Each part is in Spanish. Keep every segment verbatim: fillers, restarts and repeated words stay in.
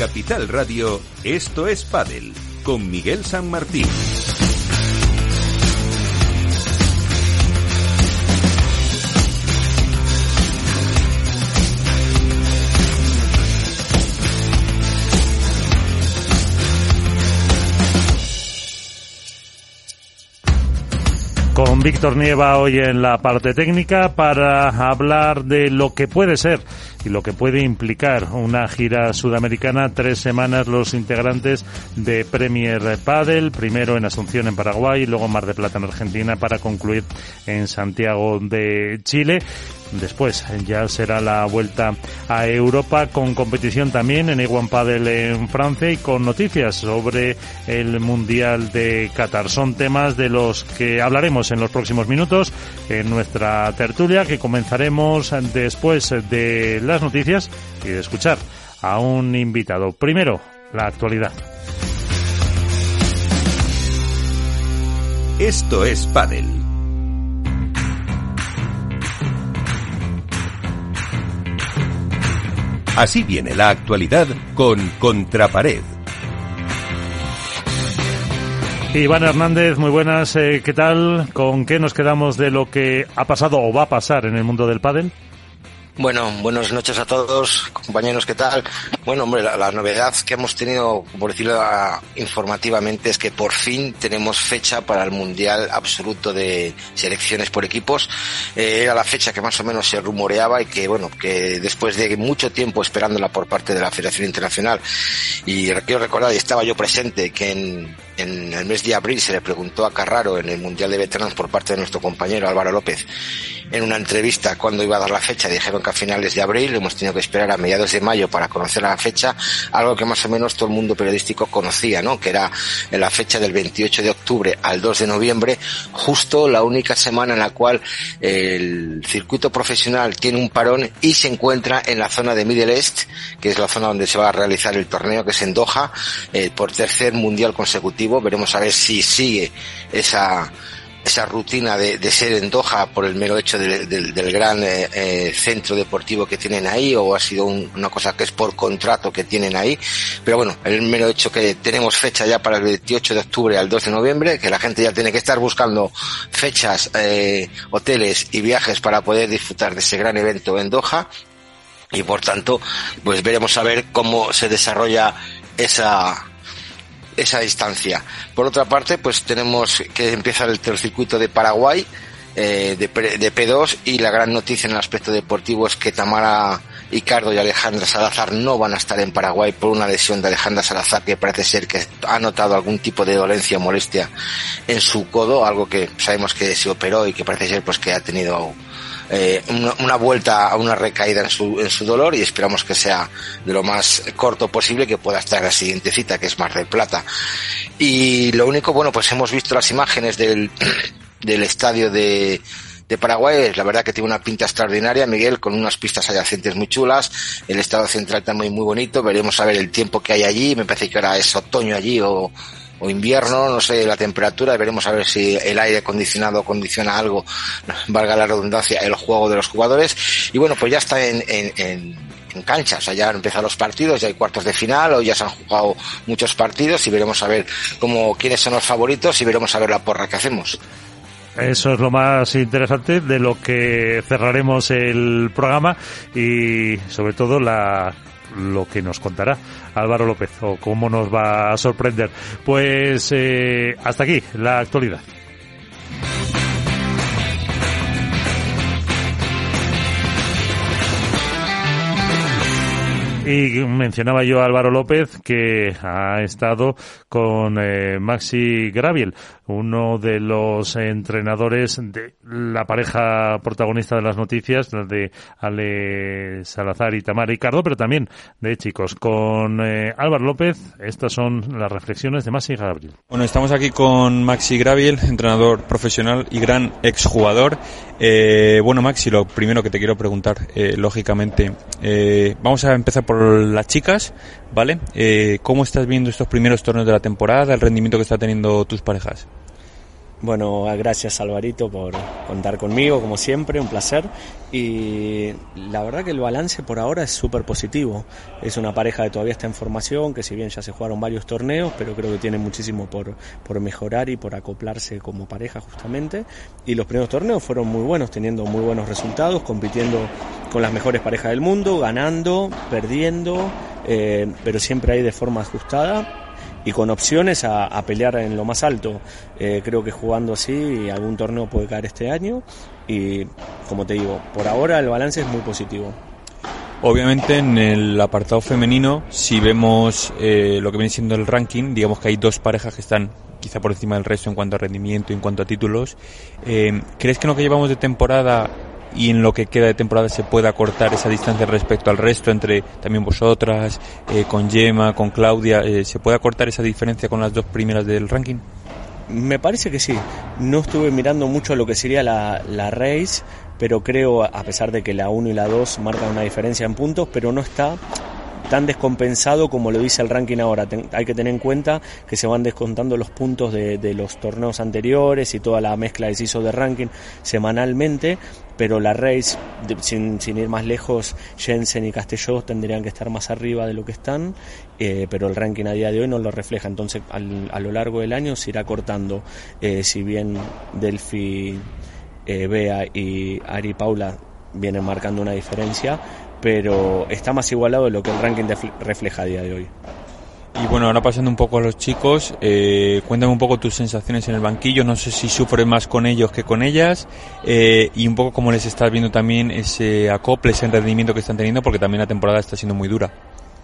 Capital Radio, Esto es Pádel, con Miguel San Martín. Con Víctor Nieva hoy en la parte técnica para hablar de lo que puede ser y lo que puede implicar una gira sudamericana. Tres semanas los integrantes de Premier Padel, primero en Asunción en Paraguay, luego en Mar del Plata en Argentina, para concluir en Santiago de Chile. Después ya será la vuelta a Europa, con competición también en A uno Padel en Francia y con noticias sobre el Mundial de Qatar. Son temas de los que hablaremos en los próximos minutos en nuestra tertulia, que comenzaremos después de las noticias y de escuchar a un invitado. Primero, la actualidad. Esto es Pádel. Así viene la actualidad con Contrapared. Iván Hernández, muy buenas. Eh, ¿Qué tal? ¿Con qué nos quedamos de lo que ha pasado o va a pasar en el mundo del pádel? Bueno, buenas noches a todos, compañeros, ¿qué tal? Bueno, hombre, la, la novedad que hemos tenido, por decirlo uh, informativamente, es que por fin tenemos fecha para el Mundial Absoluto de Selecciones por Equipos. Eh, era la fecha que más o menos se rumoreaba y que, bueno, que después de mucho tiempo esperándola por parte de la Federación Internacional, y quiero recordar, y estaba yo presente, que en, en el mes de abril se le preguntó a Carraro en el Mundial de Veteranos por parte de nuestro compañero Álvaro López, en una entrevista, cuando iba a dar la fecha. Dijeron que a finales de abril, hemos tenido que esperar a mediados de mayo para conocer la fecha, algo que más o menos todo el mundo periodístico conocía, ¿no? Que era en la fecha del veintiocho de octubre al dos de noviembre, justo la única semana en la cual el circuito profesional tiene un parón y se encuentra en la zona de Middle East, que es la zona donde se va a realizar el torneo, que es en Doha, eh, por tercer mundial consecutivo. Veremos a ver si sigue esa esa rutina de, de ser en Doha por el mero hecho de, de, del gran eh, eh, centro deportivo que tienen ahí, o ha sido un, una cosa que es por contrato que tienen ahí. Pero bueno, el mero hecho que tenemos fecha ya para el veintiocho de octubre al dos de noviembre, que la gente ya tiene que estar buscando fechas, eh, hoteles y viajes para poder disfrutar de ese gran evento en Doha, y por tanto, pues veremos a ver cómo se desarrolla esa esa distancia. Por otra parte, pues tenemos que empieza el, el circuito de Paraguay, eh, de, de P dos, y la gran noticia en el aspecto deportivo es que Tamara Icardo y Alejandra Salazar no van a estar en Paraguay por una lesión de Alejandra Salazar, que parece ser que ha notado algún tipo de dolencia o molestia en su codo, algo que sabemos que se operó y que parece ser pues que ha tenido Eh, una, una vuelta a una recaída en su, en su dolor, y esperamos que sea de lo más corto posible, que pueda estar en la siguiente cita, que es Mar del Plata. Y lo único, bueno, pues hemos visto las imágenes del, del estadio de, de Paraguay. La verdad que tiene una pinta extraordinaria, Miguel, con unas pistas adyacentes muy chulas, el estadio central también muy bonito. Veremos a ver el tiempo que hay allí, me parece que ahora es otoño allí o o invierno, no sé la temperatura, veremos a ver si el aire acondicionado condiciona algo, valga la redundancia, el juego de los jugadores. Y bueno, pues ya está en, en, en, en cancha, o sea, ya han empezado los partidos, ya hay cuartos de final, hoy ya se han jugado muchos partidos, y veremos a ver cómo, quiénes son los favoritos, y veremos a ver la porra que hacemos. Eso es lo más interesante de lo que cerraremos el programa, y sobre todo la lo que nos contará Álvaro López, o cómo nos va a sorprender. Pues eh, hasta aquí la actualidad. Y mencionaba yo a Álvaro López, que ha estado con eh, Maxi Graviel, uno de los entrenadores de la pareja protagonista de las noticias, la de Ale Salazar y Tamara Icardo, pero también de chicos. Con eh, Álvaro López, estas son las reflexiones de Maxi Graviel. Bueno, estamos aquí con Maxi Graviel, entrenador profesional y gran exjugador. Eh, bueno, Maxi, lo primero que te quiero preguntar, eh, lógicamente, eh, vamos a empezar por las chicas, ¿vale? Eh, ¿Cómo estás viendo estos primeros torneos de la temporada, el rendimiento que están teniendo tus parejas? Bueno, gracias Alvarito por contar conmigo, como siempre, un placer. Y la verdad que el balance por ahora es súper positivo. Es una pareja que todavía está en formación, que si bien ya se jugaron varios torneos, pero creo que tiene muchísimo por, por mejorar y por acoplarse como pareja justamente. Y los primeros torneos fueron muy buenos, teniendo muy buenos resultados, compitiendo con las mejores parejas del mundo, ganando, perdiendo, eh, pero siempre ahí de forma ajustada y con opciones a, a pelear en lo más alto. Eh, creo que jugando así algún torneo puede caer este año y, como te digo, por ahora el balance es muy positivo. Obviamente en el apartado femenino, si vemos eh, lo que viene siendo el ranking, digamos que hay dos parejas que están quizá por encima del resto en cuanto a rendimiento y en cuanto a títulos. Eh, ¿Crees que en lo que llevamos de temporada y en lo que queda de temporada se pueda acortar esa distancia respecto al resto, entre también vosotras, eh, con Gemma, con Claudia? Eh, ¿Se puede acortar esa diferencia con las dos primeras del ranking? Me parece que sí. No estuve mirando mucho lo que sería la, la race, pero creo, a pesar de que la uno y la dos marcan una diferencia en puntos, pero no está tan descompensado como lo dice el ranking ahora. Ten, hay que tener en cuenta que se van descontando los puntos de, de los torneos anteriores y toda la mezcla que se hizo de ranking semanalmente, pero la race, de, sin, sin ir más lejos, Jensen y Castelló tendrían que estar más arriba de lo que están, eh, pero el ranking a día de hoy no lo refleja. Entonces al, a lo largo del año se irá cortando, eh, si bien Delphi, eh, Bea y Ari Paula vienen marcando una diferencia, pero está más igualado de lo que el ranking refleja a día de hoy. Y bueno, ahora pasando un poco a los chicos, eh, cuéntame un poco tus sensaciones en el banquillo. No sé si sufres más con ellos que con ellas, eh, y un poco cómo les estás viendo también ese acople, ese rendimiento que están teniendo, porque también la temporada está siendo muy dura.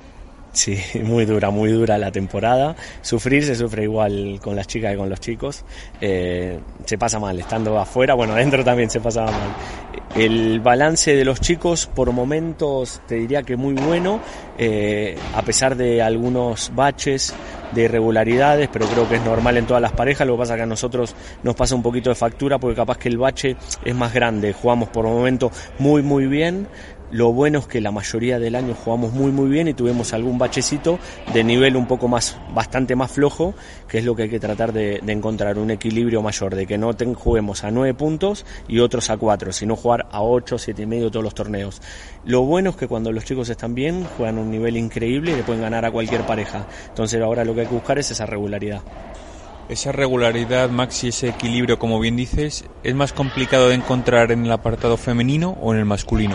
Sí, muy dura, muy dura la temporada. Sufrir se sufre igual con las chicas que con los chicos. Eh, se pasa mal, estando afuera, bueno, adentro también se pasa mal. El balance de los chicos, por momentos, te diría que muy bueno, eh, a pesar de algunos baches, de irregularidades, pero creo que es normal en todas las parejas. Lo que pasa es que a nosotros nos pasa un poquito de factura, porque capaz que el bache es más grande. Jugamos por momentos muy, muy bien. Lo bueno es que la mayoría del año jugamos muy muy bien y tuvimos algún bachecito de nivel un poco más, bastante más flojo, que es lo que hay que tratar de, de encontrar, un equilibrio mayor, de que no ten, juguemos a nueve puntos y otros a cuatro, sino jugar a ocho, siete y medio todos los torneos. Lo bueno es que cuando los chicos están bien, juegan a un nivel increíble y le pueden ganar a cualquier pareja. Entonces ahora lo que hay que buscar es esa regularidad. Esa regularidad, Maxi, ese equilibrio, como bien dices, ¿es más complicado de encontrar en el apartado femenino o en el masculino?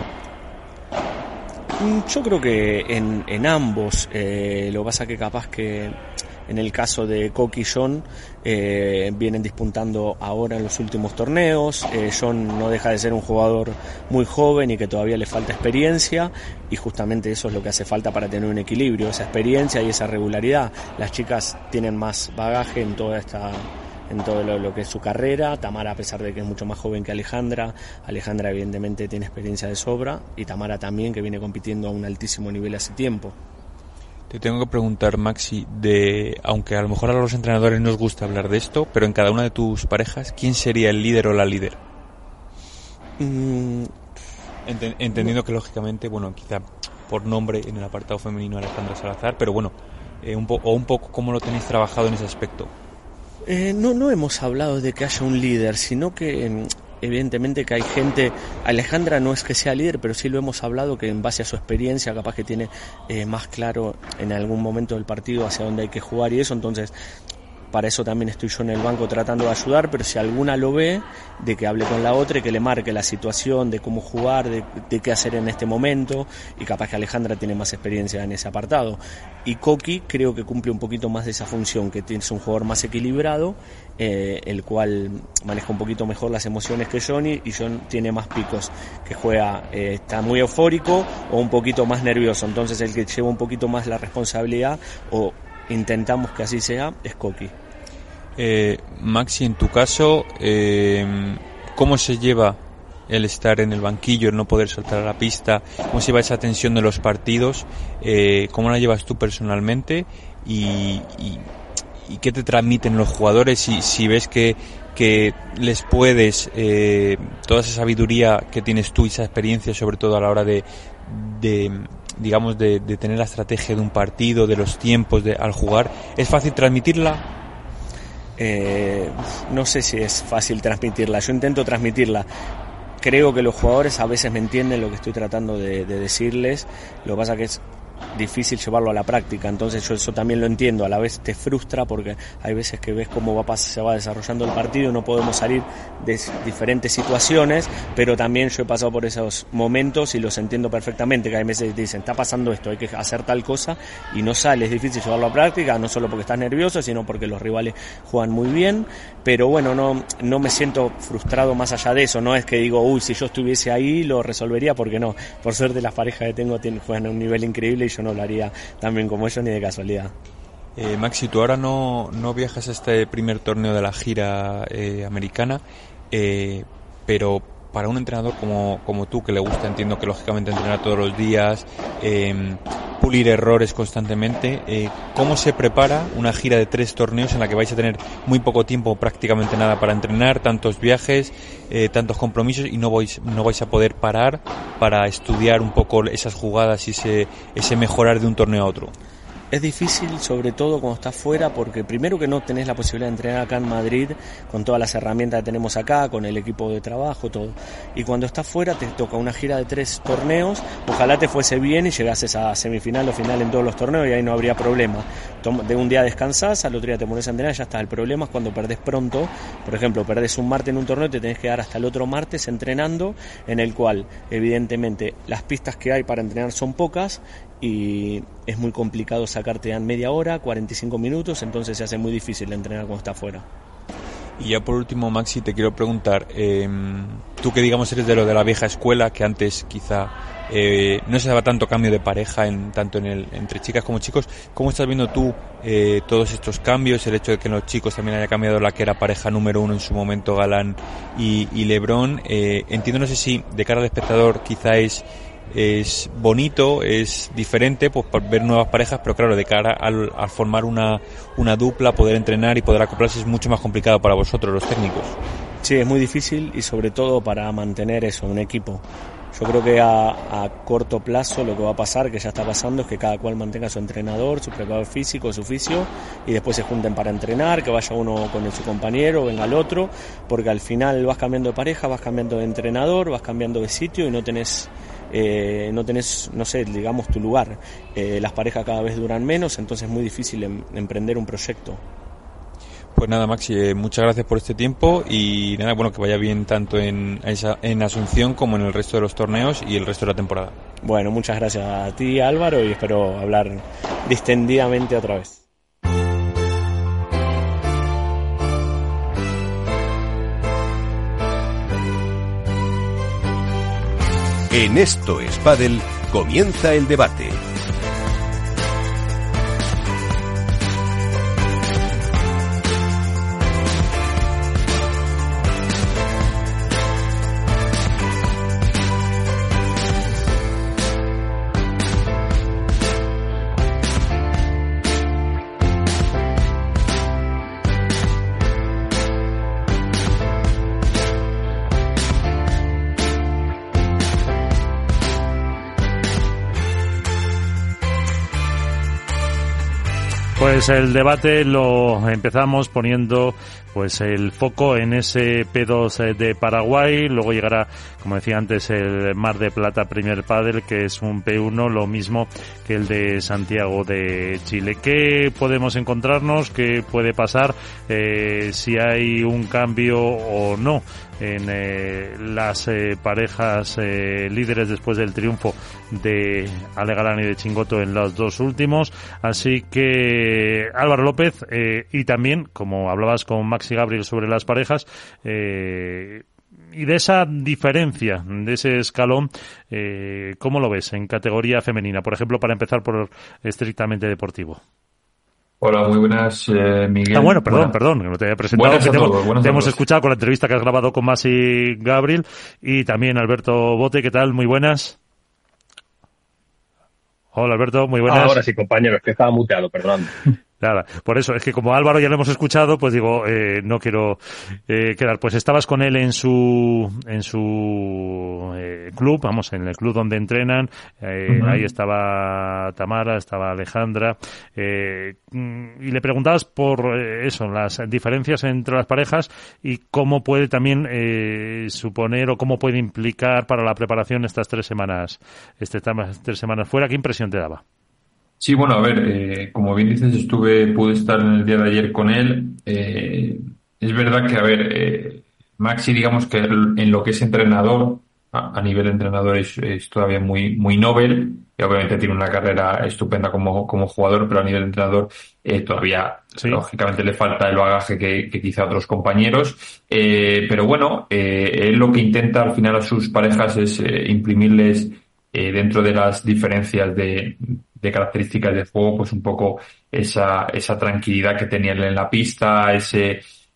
Yo creo que en, en ambos, eh, lo que pasa que capaz que en el caso de Coqui y John eh, vienen disputando ahora en los últimos torneos. eh, John no deja de ser un jugador muy joven y que todavía le falta experiencia, y justamente eso es lo que hace falta para tener un equilibrio, esa experiencia y esa regularidad. Las chicas tienen más bagaje en toda esta... en todo lo, lo que es su carrera. Tamara, a pesar de que es mucho más joven que Alejandra, Alejandra evidentemente tiene experiencia de sobra, y Tamara también, que viene compitiendo a un altísimo nivel hace tiempo. Te tengo que preguntar, Maxi, de, aunque a lo mejor a los entrenadores no os gusta hablar de esto, pero en cada una de tus parejas, ¿quién sería el líder o la líder? Mm, Ent- entendiendo no. que lógicamente, bueno, quizá por nombre en el apartado femenino Alejandra Salazar, pero bueno, eh, un po- o un poco cómo lo tenéis trabajado en ese aspecto. Eh, no, no hemos hablado de que haya un líder, sino que eh, evidentemente que hay gente. Alejandra no es que sea líder, pero sí lo hemos hablado, que en base a su experiencia capaz que tiene eh, más claro en algún momento del partido hacia dónde hay que jugar y eso. Entonces para eso también estoy yo en el banco tratando de ayudar, pero si alguna lo ve, de que hable con la otra y que le marque la situación de cómo jugar, de, de qué hacer en este momento, y capaz que Alejandra tiene más experiencia en ese apartado. Y Coqui creo que cumple un poquito más de esa función, que es un jugador más equilibrado, eh, el cual maneja un poquito mejor las emociones que Johnny, y John tiene más picos, que juega, eh, está muy eufórico o un poquito más nervioso. Entonces el que lleva un poquito más la responsabilidad, o intentamos que así sea, es Coqui. Eh, Maxi, en tu caso, eh, ¿cómo se lleva el estar en el banquillo, el no poder saltar a la pista? ¿Cómo se lleva esa tensión de los partidos? Eh, ¿Cómo la llevas tú personalmente? Y, y, y qué te transmiten los jugadores? Y si ves que, que les puedes, eh, toda esa sabiduría que tienes tú y esa experiencia, sobre todo a la hora de, de digamos, de, de tener la estrategia de un partido, de los tiempos de, al jugar, ¿es fácil transmitirla? eh, no sé si es fácil transmitirla. Yo intento transmitirla. Creo que los jugadores a veces me entienden lo que estoy tratando de, de decirles. Lo que pasa que es difícil llevarlo a la práctica, entonces yo eso también lo entiendo. A la vez te frustra porque hay veces que ves cómo va, se va desarrollando el partido y no podemos salir de diferentes situaciones, pero también yo he pasado por esos momentos y los entiendo perfectamente, que hay veces que te dicen, está pasando esto, hay que hacer tal cosa y no sale, es difícil llevarlo a práctica, no solo porque estás nervioso, sino porque los rivales juegan muy bien, pero bueno, no, no me siento frustrado más allá de eso, no es que digo, uy, si yo estuviese ahí lo resolvería, porque no, por suerte las parejas que tengo tienen, juegan a un nivel increíble y yo no lo haría tan bien como ellos ni de casualidad. Eh, Maxi, tú ahora no, no viajas a este primer torneo de la gira eh, americana, eh, pero para un entrenador como, como tú, que le gusta, entiendo que lógicamente entrenar todos los días, eh, pulir errores constantemente, eh, ¿cómo se prepara una gira de tres torneos en la que vais a tener muy poco tiempo, prácticamente nada para entrenar, tantos viajes, eh, tantos compromisos y no vais, no vais a poder parar para estudiar un poco esas jugadas y ese, ese mejorar de un torneo a otro? Es difícil, sobre todo cuando estás fuera, porque primero que no tenés la posibilidad de entrenar acá en Madrid con todas las herramientas que tenemos acá, con el equipo de trabajo, todo. Y cuando estás fuera te toca una gira de tres torneos, ojalá te fuese bien y llegases a semifinal o final en todos los torneos y ahí no habría problema. De un día descansás, al otro día te pones a entrenar y ya está. El problema es cuando perdés pronto, por ejemplo, perdés un martes en un torneo y te tenés que dar hasta el otro martes entrenando, en el cual evidentemente las pistas que hay para entrenar son pocas y es muy complicado sacarte en media hora, cuarenta y cinco minutos, entonces se hace muy difícil entrenar cuando está fuera. Y ya por último, Maxi, te quiero preguntar, eh, tú que digamos eres de lo de la vieja escuela, que antes quizá eh, no se daba tanto cambio de pareja en, tanto en el, entre chicas como chicos, ¿cómo estás viendo tú eh, todos estos cambios, el hecho de que en los chicos también haya cambiado la que era pareja número uno en su momento, Galán y, y Lebrón? Eh, entiendo, no sé si de cara al espectador quizá es es bonito, es diferente, pues por ver nuevas parejas, pero claro, de cara al, al formar una, una dupla, poder entrenar y poder acoplarse es mucho más complicado para vosotros, los técnicos. Sí, es muy difícil y sobre todo para mantener eso, un equipo. Yo creo que a, a corto plazo lo que va a pasar, que ya está pasando, es que cada cual mantenga su entrenador, su preparador físico, su fisio, y después se junten para entrenar, que vaya uno con su compañero, venga el otro, porque al final vas cambiando de pareja, vas cambiando de entrenador, vas cambiando de sitio y no tenés Eh, no tenés, no sé, digamos tu lugar. Eh, las parejas cada vez duran menos, entonces es muy difícil em, emprender un proyecto. Pues nada, Maxi, eh, muchas gracias por este tiempo y nada, bueno, que vaya bien tanto en, esa, en Asunción como en el resto de los torneos y el resto de la temporada. Bueno, muchas gracias a ti, Álvaro, y espero hablar distendidamente otra vez. En Esto es Pádel, comienza el debate. Pues el debate lo empezamos poniendo pues el foco en ese P dos de Paraguay, luego llegará, como decía antes, el Mar de Plata Premier Padel, que es un P uno, lo mismo que el de Santiago de Chile. ¿Qué podemos encontrarnos? ¿Qué puede pasar? Eh, si hay un cambio o no en eh, las eh, parejas eh, líderes después del triunfo de Ale Galán y de Chingoto en los dos últimos. Así que Álvaro López, eh, y también, como hablabas con Maxi Gabriel sobre las parejas, eh, y de esa diferencia, de ese escalón, eh, ¿cómo lo ves en categoría femenina? Por ejemplo, para empezar por estrictamente deportivo. Hola, muy buenas, eh, Miguel. Ah, bueno, perdón, buenas. perdón, que no te había presentado. Buenas Que a te, todos, hemos, buenas te a hemos todos. escuchado con la entrevista que has grabado con Maxi Gabriel y también Alberto Bote. ¿Qué tal? Muy buenas. Hola, Alberto, muy buenas. Ah, ahora sí, compañeros, que estaba muteado, perdón. Nada, por eso, es que como Álvaro ya lo hemos escuchado, pues digo, eh, no quiero eh, quedar. Pues estabas con él en su en su eh, club, vamos, en el club donde entrenan, eh, uh-huh. Ahí estaba Tamara, estaba Alejandra, eh, y le preguntabas por eh, eso, las diferencias entre las parejas y cómo puede también eh, suponer o cómo puede implicar para la preparación estas tres semanas, estas tres semanas fuera. ¿Qué impresión te daba? Sí, bueno, a ver, eh, como bien dices, estuve, pude estar en el día de ayer con él. Eh, es verdad que, a ver, eh, Maxi, digamos que en lo que es entrenador, a, a nivel de entrenador es, es todavía muy, muy novel, y obviamente tiene una carrera estupenda como, como jugador, pero a nivel de entrenador eh, todavía, sí. Lógicamente, le falta el bagaje que, que quizá otros compañeros. Eh, pero bueno, eh, él lo que intenta al final a sus parejas es eh, imprimirles eh, dentro de las diferencias de de características de juego, pues un poco esa esa tranquilidad que tenía él en la pista, ese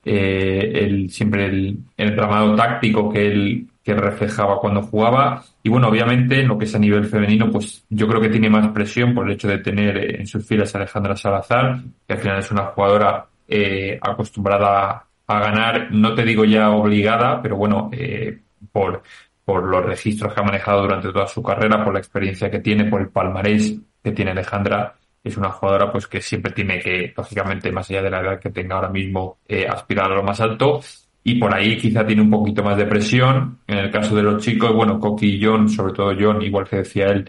eh, el siempre el, el entramado táctico que él que reflejaba cuando jugaba. Y bueno, obviamente en lo que es a nivel femenino, pues yo creo que tiene más presión por el hecho de tener en sus filas a Alejandra Salazar, que al final es una jugadora eh, acostumbrada a ganar, no te digo ya obligada, pero bueno, eh, por por los registros que ha manejado durante toda su carrera, por la experiencia que tiene, por el palmarés que tiene Alejandra, es una jugadora pues que siempre tiene que, lógicamente, más allá de la edad que tenga ahora mismo, eh, aspirar a lo más alto, y por ahí quizá tiene un poquito más de presión. En el caso de los chicos, bueno, Coqui y John, sobre todo John, igual que decía él,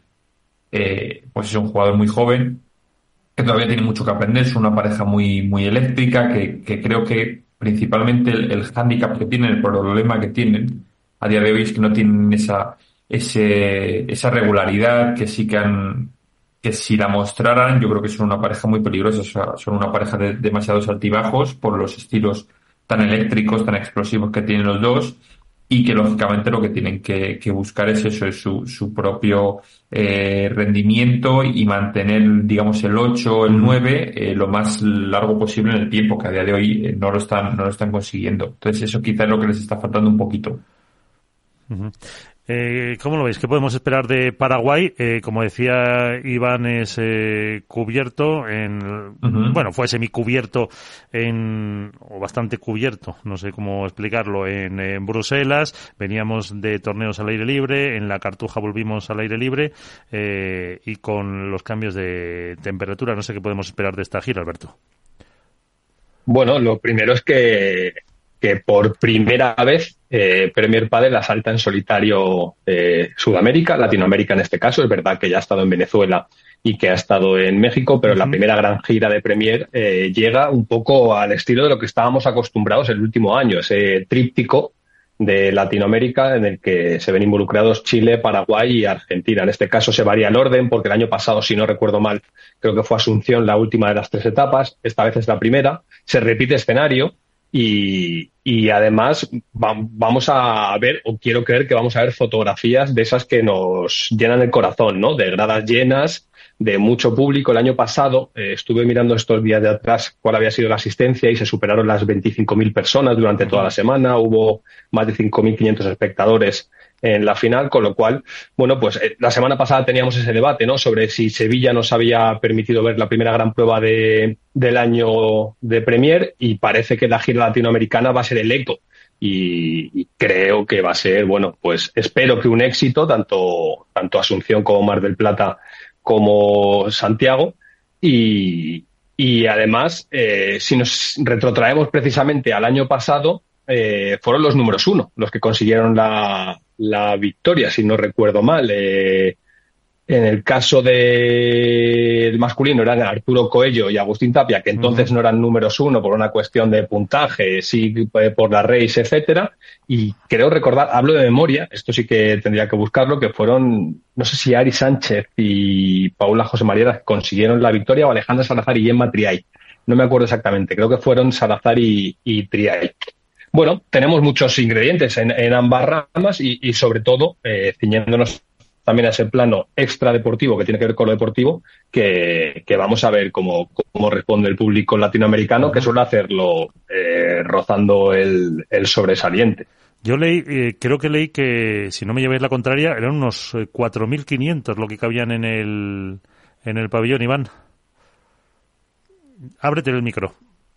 eh, pues es un jugador muy joven, que todavía tiene mucho que aprender, es una pareja muy, muy eléctrica, que, que creo que principalmente el, el hándicap que tienen, el problema que tienen a día de hoy es que no tienen esa, ese, esa regularidad que sí que han, que si la mostraran, yo creo que son una pareja muy peligrosa, o sea, son una pareja de demasiados altibajos por los estilos tan eléctricos, tan explosivos que tienen los dos, y que lógicamente lo que tienen que, que buscar es eso, es su, su propio eh, rendimiento y mantener, digamos, el ocho, el nueve, eh, lo más largo posible en el tiempo, que a día de hoy eh, no lo están, no lo están consiguiendo. Entonces eso quizá es lo que les está faltando un poquito. Uh-huh. Eh, ¿Cómo lo veis? ¿Qué podemos esperar de Paraguay? Eh, como decía Iván, es eh, cubierto en, uh-huh. bueno, fue semicubierto en, o bastante cubierto, no sé cómo explicarlo, en, en Bruselas. Veníamos de torneos al aire libre, en la Cartuja volvimos al aire libre, eh, y con los cambios de temperatura, no sé qué podemos esperar de esta gira, Alberto. Bueno, lo primero es que que por primera vez eh, Premier Padel asalta en solitario eh, Sudamérica, Latinoamérica en este caso. Es verdad que ya ha estado en Venezuela y que ha estado en México, pero uh-huh. La primera gran gira de Premier eh, llega un poco al estilo de lo que estábamos acostumbrados el último año, ese tríptico de Latinoamérica en el que se ven involucrados Chile, Paraguay y Argentina. En este caso se varía el orden porque el año pasado, si no recuerdo mal, creo que fue Asunción la última de las tres etapas, esta vez es la primera, se repite escenario. Y, y además va, vamos a ver, o quiero creer que vamos a ver fotografías de esas que nos llenan el corazón, ¿no? De gradas llenas, de mucho público. El año pasado eh, estuve mirando estos días de atrás cuál había sido la asistencia y se superaron las veinticinco mil personas durante toda la semana. Hubo más de cinco mil quinientos espectadores en la final, con lo cual, bueno, pues eh, la semana pasada teníamos ese debate, ¿no? Sobre si Sevilla nos había permitido ver la primera gran prueba de, del año de Premier, y parece que la gira latinoamericana va a ser el eco. Y, y creo que va a ser, bueno, pues espero que un éxito, tanto, tanto Asunción como Mar del Plata como Santiago. Y, y además, eh, si nos retrotraemos precisamente al año pasado, eh, fueron los números uno los que consiguieron la, la victoria, si no recuerdo mal. Eh, en el caso del masculino eran Arturo Coello y Agustín Tapia, que entonces uh-huh. no eran números uno por una cuestión de puntaje, sí por la race, etcétera. Y creo recordar, hablo de memoria, esto sí que tendría que buscarlo, que fueron, no sé si Ari Sánchez y Paula José María consiguieron la victoria, o Alejandra Salazar y Emma Triay. No me acuerdo exactamente, creo que fueron Salazar y, y Triay. Bueno, tenemos muchos ingredientes en, en ambas ramas y, y sobre todo, eh, ciñéndonos también a ese plano extra deportivo que tiene que ver con lo deportivo, que, que vamos a ver cómo, cómo responde el público latinoamericano, que suele hacerlo eh, rozando el, el sobresaliente. Yo leí, eh, creo que leí que, si no me lleváis la contraria, eran unos eh, cuatro mil quinientos lo que cabían en el, en el pabellón, Iván. ábrete el micro.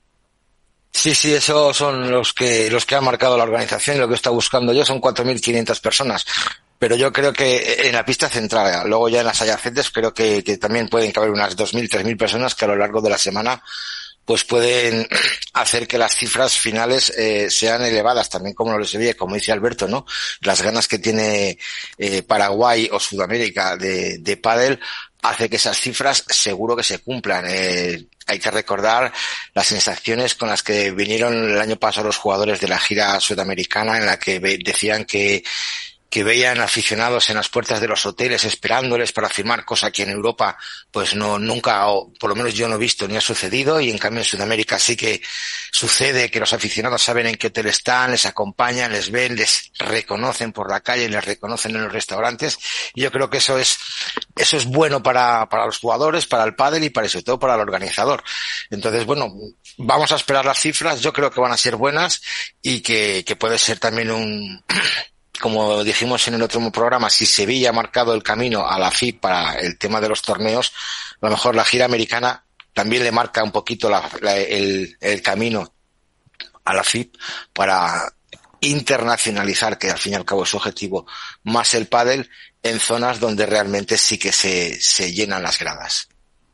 Sí, sí, esos son los que los que ha marcado la organización y lo que está buscando yo son cuatro mil quinientas personas. Pero yo creo que en la pista central, luego ya en las adyacentes, creo que, que también pueden caber unas dos mil, tres mil personas que a lo largo de la semana pues pueden hacer que las cifras finales eh, sean elevadas, también como lo se ve, como dice Alberto, ¿no? Las ganas que tiene eh, Paraguay o Sudamérica de, de pádel hace que esas cifras seguro que se cumplan. Eh, hay que recordar las sensaciones con las que vinieron el año pasado los jugadores de la gira sudamericana, en la que ve, decían que que veían aficionados en las puertas de los hoteles esperándoles para firmar, cosa que en Europa pues no nunca, o por lo menos yo no he visto ni ha sucedido, y en cambio en Sudamérica sí que sucede que los aficionados saben en qué hotel están, les acompañan, les ven, les reconocen por la calle, les reconocen en los restaurantes, y yo creo que eso es eso es bueno para para los jugadores, para el pádel y para sobre todo para el organizador. Entonces, bueno, vamos a esperar las cifras, yo creo que van a ser buenas y que que puede ser también un como dijimos en el otro programa, si Sevilla ha marcado el camino a la F I B para el tema de los torneos, a lo mejor la gira americana también le marca un poquito la, la, el, el camino a la F I B para internacionalizar, que al fin y al cabo es su objetivo, más el pádel en zonas donde realmente sí que se, se llenan las gradas.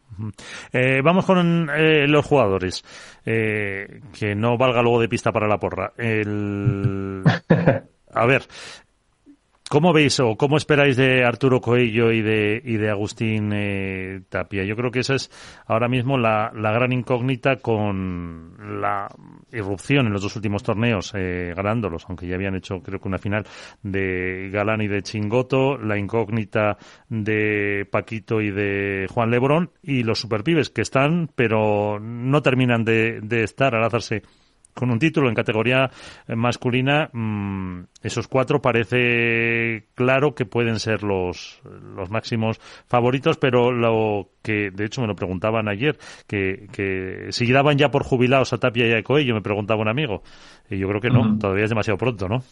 Eh, vamos con eh, los jugadores. Eh, que no valga luego de pista para la porra. El... A ver, ¿cómo veis o cómo esperáis de Arturo Coello y de y de Agustín eh, Tapia? Yo creo que esa es ahora mismo la, la gran incógnita, con la irrupción en los dos últimos torneos, eh, ganándolos, aunque ya habían hecho creo que una final de Galán y de Chingoto, la incógnita de Paquito y de Juan Lebrón, y los superpibes que están, pero no terminan de, de estar al hacerse con un título en categoría masculina. Mmm, esos cuatro parece claro que pueden ser los los máximos favoritos, pero lo que, de hecho, me lo preguntaban ayer, que, que si daban ya por jubilados a Tapia y a Coello, me preguntaba un amigo, y yo creo que no, uh-huh. Todavía es demasiado pronto, ¿no?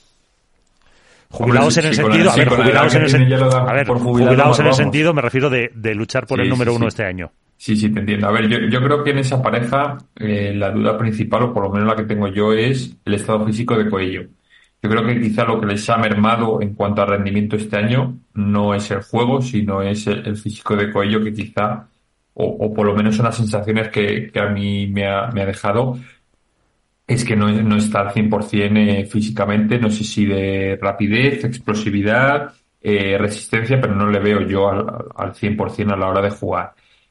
Jubilados en el sentido, a ver, jubilados en el sentido, a ver, jubilados en el sentido, me refiero de, de luchar por sí, el número sí, uno sí. este año. Sí, sí, te entiendo. A ver, yo, yo creo que en esa pareja eh, la duda principal, o por lo menos la que tengo yo, es el estado físico de Coello. Yo creo que quizá lo que les ha mermado en cuanto a rendimiento este año no es el juego, sino es el, el físico de Coello, que quizá, o, o por lo menos son las sensaciones que, que a mí me ha, me ha dejado, es que no, no está al cien por ciento eh, físicamente, no sé si de rapidez, explosividad, eh, resistencia, pero no le veo yo al, al cien por ciento a la hora de jugar.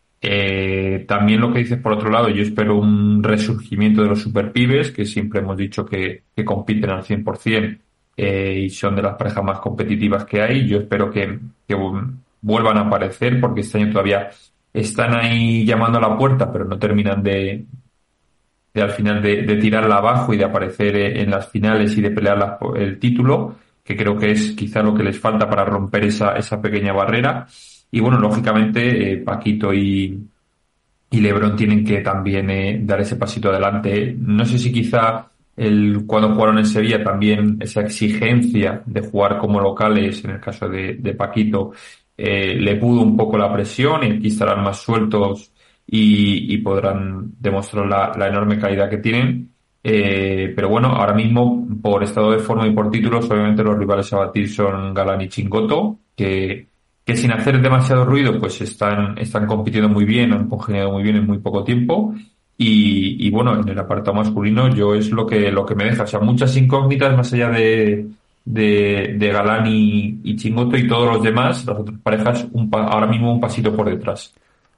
Eh, también lo que dices por otro lado, yo espero un resurgimiento de los superpibes, que siempre hemos dicho que, que compiten al cien por ciento eh, y son de las parejas más competitivas que hay. Yo espero que, que vuelvan a aparecer, porque este año todavía están ahí llamando a la puerta, pero no terminan de, de al final de, de tirarla abajo y de aparecer en las finales y de pelear la, el título, que creo que es quizá lo que les falta para romper esa, esa pequeña barrera. Y bueno, lógicamente, eh, Paquito y, y Lebrón tienen que también eh, dar ese pasito adelante. No sé si quizá el, cuando jugaron en Sevilla también esa exigencia de jugar como locales, en el caso de, de Paquito, eh, le pudo un poco la presión, y aquí estarán más sueltos y, y podrán demostrar la, la enorme calidad que tienen. Eh, pero bueno, ahora mismo, por estado de forma y por títulos, obviamente los rivales a batir son Galán y Chingoto, que que sin hacer demasiado ruido pues están están compitiendo muy bien, han congeniado muy bien en muy poco tiempo, y, y bueno, en el apartado masculino yo es lo que lo que me deja, o sea, muchas incógnitas más allá de de, de Galán y, y Chingoto, y todos los demás, las otras parejas, un pa, ahora mismo un pasito por detrás.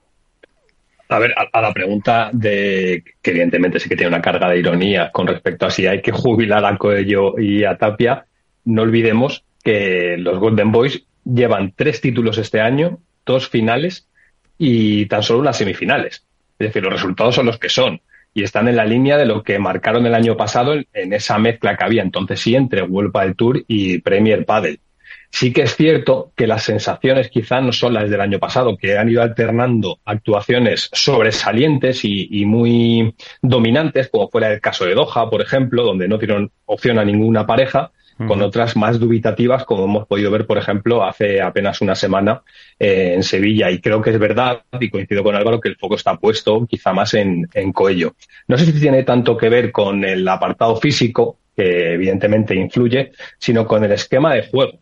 A ver, a, a la pregunta de, que evidentemente sí que tiene una carga de ironía con respecto a si hay que jubilar a Coello y a Tapia, no olvidemos que los Golden Boys llevan tres títulos este año, dos finales y tan solo unas semifinales. Es decir, los resultados son los que son y están en la línea de lo que marcaron el año pasado en esa mezcla que había entonces sí entre World Padel Tour y Premier Padel. Sí que es cierto que las sensaciones quizá no son las del año pasado, que han ido alternando actuaciones sobresalientes y, y muy dominantes, como fuera el caso de Doha, por ejemplo, donde no dieron opción a ninguna pareja, uh-huh. con otras más dubitativas, como hemos podido ver, por ejemplo, hace apenas una semana eh, en Sevilla. Y creo que es verdad, y coincido con Álvaro, que el foco está puesto quizá más en, en Coello. No sé si tiene tanto que ver con el apartado físico, que evidentemente influye, sino con el esquema de juego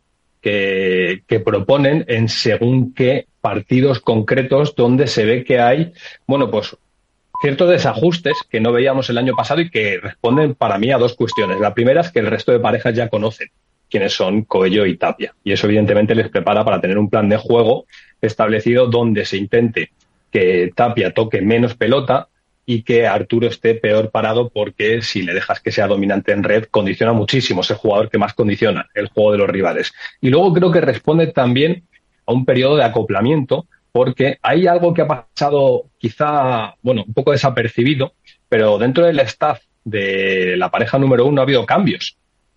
que, que proponen en según qué partidos concretos donde se ve que hay, bueno, pues ciertos desajustes que no veíamos el año pasado y que responden para mí a dos cuestiones. La primera es que el resto de parejas ya conocen quiénes son Coello y Tapia, y eso evidentemente les prepara para tener un plan de juego establecido donde se intente que Tapia toque menos pelota y que Arturo esté peor parado, porque si le dejas que sea dominante en red, condiciona muchísimo, es el jugador que más condiciona el juego de los rivales. Y luego creo que responde también a un periodo de acoplamiento, porque hay algo que ha pasado quizá, bueno, un poco desapercibido, pero dentro del staff de la pareja número uno ha habido cambios.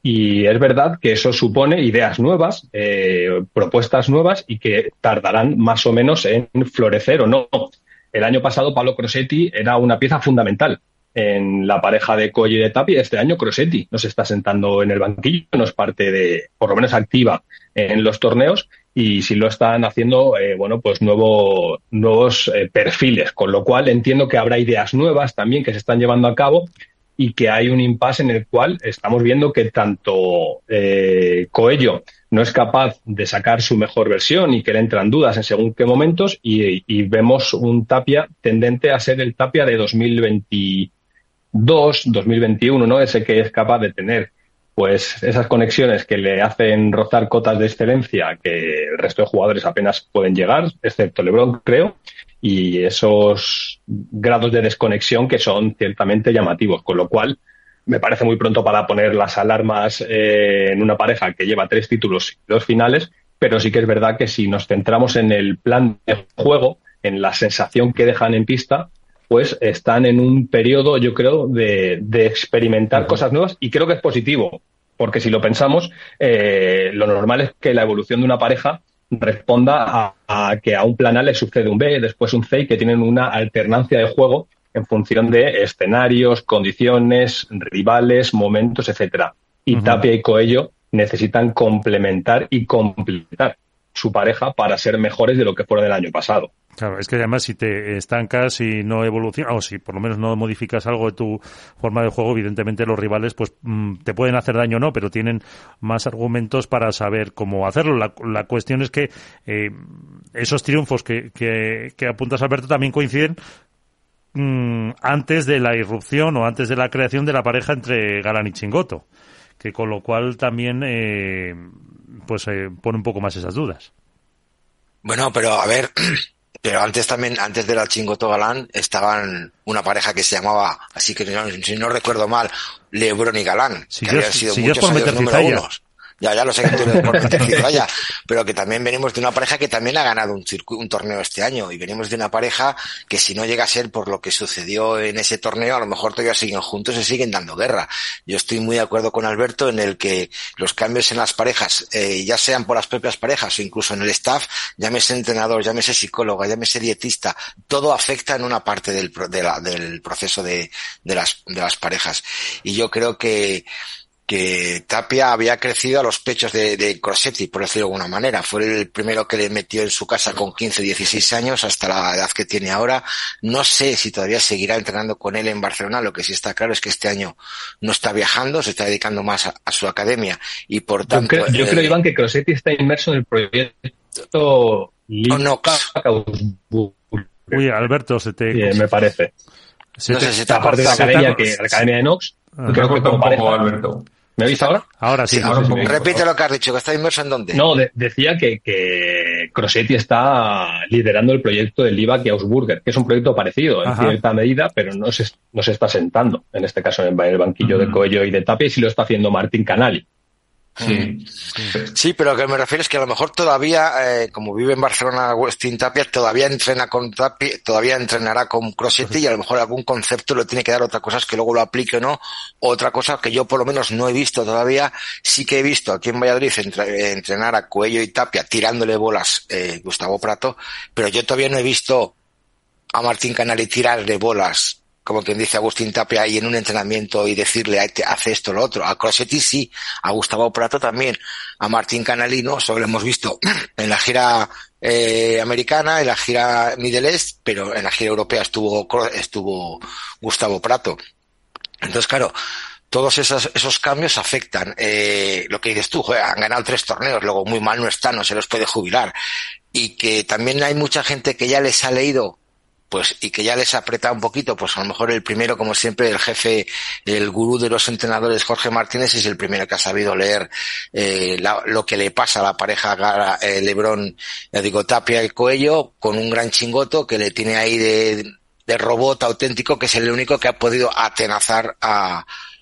Y es verdad que eso supone ideas nuevas, eh, propuestas nuevas, y que tardarán más o menos en florecer o no. El año pasado Pablo Crosetti era una pieza fundamental en la pareja de Coello y de Tapia. Este año Crosetti no se está sentando en el banquillo, no es parte de, por lo menos activa en los torneos, y sí lo están haciendo, eh, bueno, pues nuevo, nuevos eh, perfiles, con lo cual entiendo que habrá ideas nuevas también que se están llevando a cabo, y que hay un impasse en el cual estamos viendo que tanto eh, Coello no es capaz de sacar su mejor versión y que le entran dudas en según qué momentos, y, y vemos un Tapia tendente a ser el Tapia de dos mil veintidós, dos mil veintiuno, ¿no? Ese que es capaz de tener pues esas conexiones que le hacen rozar cotas de excelencia que el resto de jugadores apenas pueden llegar, excepto LeBron, creo, y esos grados de desconexión que son ciertamente llamativos, con lo cual me parece muy pronto para poner las alarmas eh, en una pareja que lleva tres títulos y dos finales, pero sí que es verdad que si nos centramos en el plan de juego, en la sensación que dejan en pista, pues están en un periodo, yo creo, de, de experimentar uh-huh. cosas nuevas, y creo que es positivo, porque si lo pensamos, eh, lo normal es que la evolución de una pareja responda a, a que a un plan A le sucede un B, después un C, y que tienen una alternancia de juego en función de escenarios, condiciones, rivales, momentos, etcétera. Y uh-huh. Tapia y Coello necesitan complementar y completar su pareja para ser mejores de lo que fueron el año pasado. Claro, es que además si te estancas y no evolucionas, o si por lo menos no modificas algo de tu forma de juego, evidentemente los rivales pues mmm, te pueden hacer daño o no, pero tienen más argumentos para saber cómo hacerlo. La, la cuestión es que eh, esos triunfos que, que, que apuntas, Alberto, también coinciden mmm, antes de la irrupción o antes de la creación de la pareja entre Galán y Chingotto, que con lo cual también eh, pues eh, pone un poco más esas dudas. Bueno, pero a ver... Pero antes también, antes de la Chingotto Galán, estaban una pareja que se llamaba, así que no, si no recuerdo mal, LeBron y Galán, si que yo, habían sido si muchos años número unos. Ya, ya lo sé que tú eres por meter cizalla, pero que también venimos de una pareja que también ha ganado un circuito, un torneo este año, y venimos de una pareja que si no llega a ser por lo que sucedió en ese torneo, a lo mejor todavía siguen juntos y siguen dando guerra. Yo estoy muy de acuerdo con Alberto en el que los cambios en las parejas, eh, ya sean por las propias parejas o incluso en el staff, llámese entrenador, llámese psicóloga, llámese dietista, todo afecta en una parte del, de la, del proceso de, de las, de las parejas. Y yo creo que que Tapia había crecido a los pechos de, de Crosetti, por decirlo de alguna manera. Fue el primero que le metió en su casa con quince, dieciséis años, hasta la edad que tiene ahora. No sé si todavía seguirá entrenando con él en Barcelona. Lo que sí está claro es que este año no está viajando, se está dedicando más a, a su academia, y por tanto... Yo creo, yo eh, creo Iván, que Crosetti está inmerso en el proyecto Nox. Uy, Alberto, se te... Sí, me parece. Se no te... sé si te aparte de la academia, que la academia de Nox, uh-huh. creo que como pareja... Alberto. ¿Me oís ahora? Ahora sí. sí ahora sí, sí, repite lo que has dicho, que está inmerso en dónde. No, de, decía que, que Crosetti está liderando el proyecto del Livac y Augsburger, que es un proyecto parecido en Ajá. cierta medida, pero no se, no se está sentando, en este caso en el banquillo uh-huh. de Coello y de Tapia, y sí lo está haciendo Martín Canali. Sí. sí, pero lo que me refiero es que a lo mejor todavía, eh, como vive en Barcelona Agustín Tapia, todavía entrena con Tapia, todavía entrenará con Crosetti, y a lo mejor algún concepto le tiene que dar. Otra cosa es que luego lo aplique o no. Otra cosa que yo por lo menos no he visto todavía, sí que he visto aquí en Valladolid entre, entrenar a Coello y Tapia tirándole bolas eh, Gustavo Prato, pero yo todavía no he visto a Martín Canali tirarle bolas como quien dice Agustín Tapia, ahí en un entrenamiento y decirle, hace esto, lo otro. A Crosetti sí, a Gustavo Prato también, a Martín Canalino, eso lo hemos visto en la gira eh, americana, en la gira Middle East, pero en la gira europea estuvo, estuvo Gustavo Prato. Entonces, claro, todos esos, esos cambios afectan. Eh, lo que dices tú, joder, han ganado tres torneos, luego muy mal no están, no se los puede jubilar. Y que también hay mucha gente que ya les ha leído, pues, y que ya les ha apretado un poquito, pues a lo mejor el primero, como siempre, el jefe, el gurú de los entrenadores, Jorge Martínez, es el primero que ha sabido leer eh, la, lo que le pasa a la pareja Gara, eh, Lebrón, ya digo, Tapia y Coello, con un gran chingoto que le tiene ahí de, de robot auténtico, que es el único que ha podido atenazar a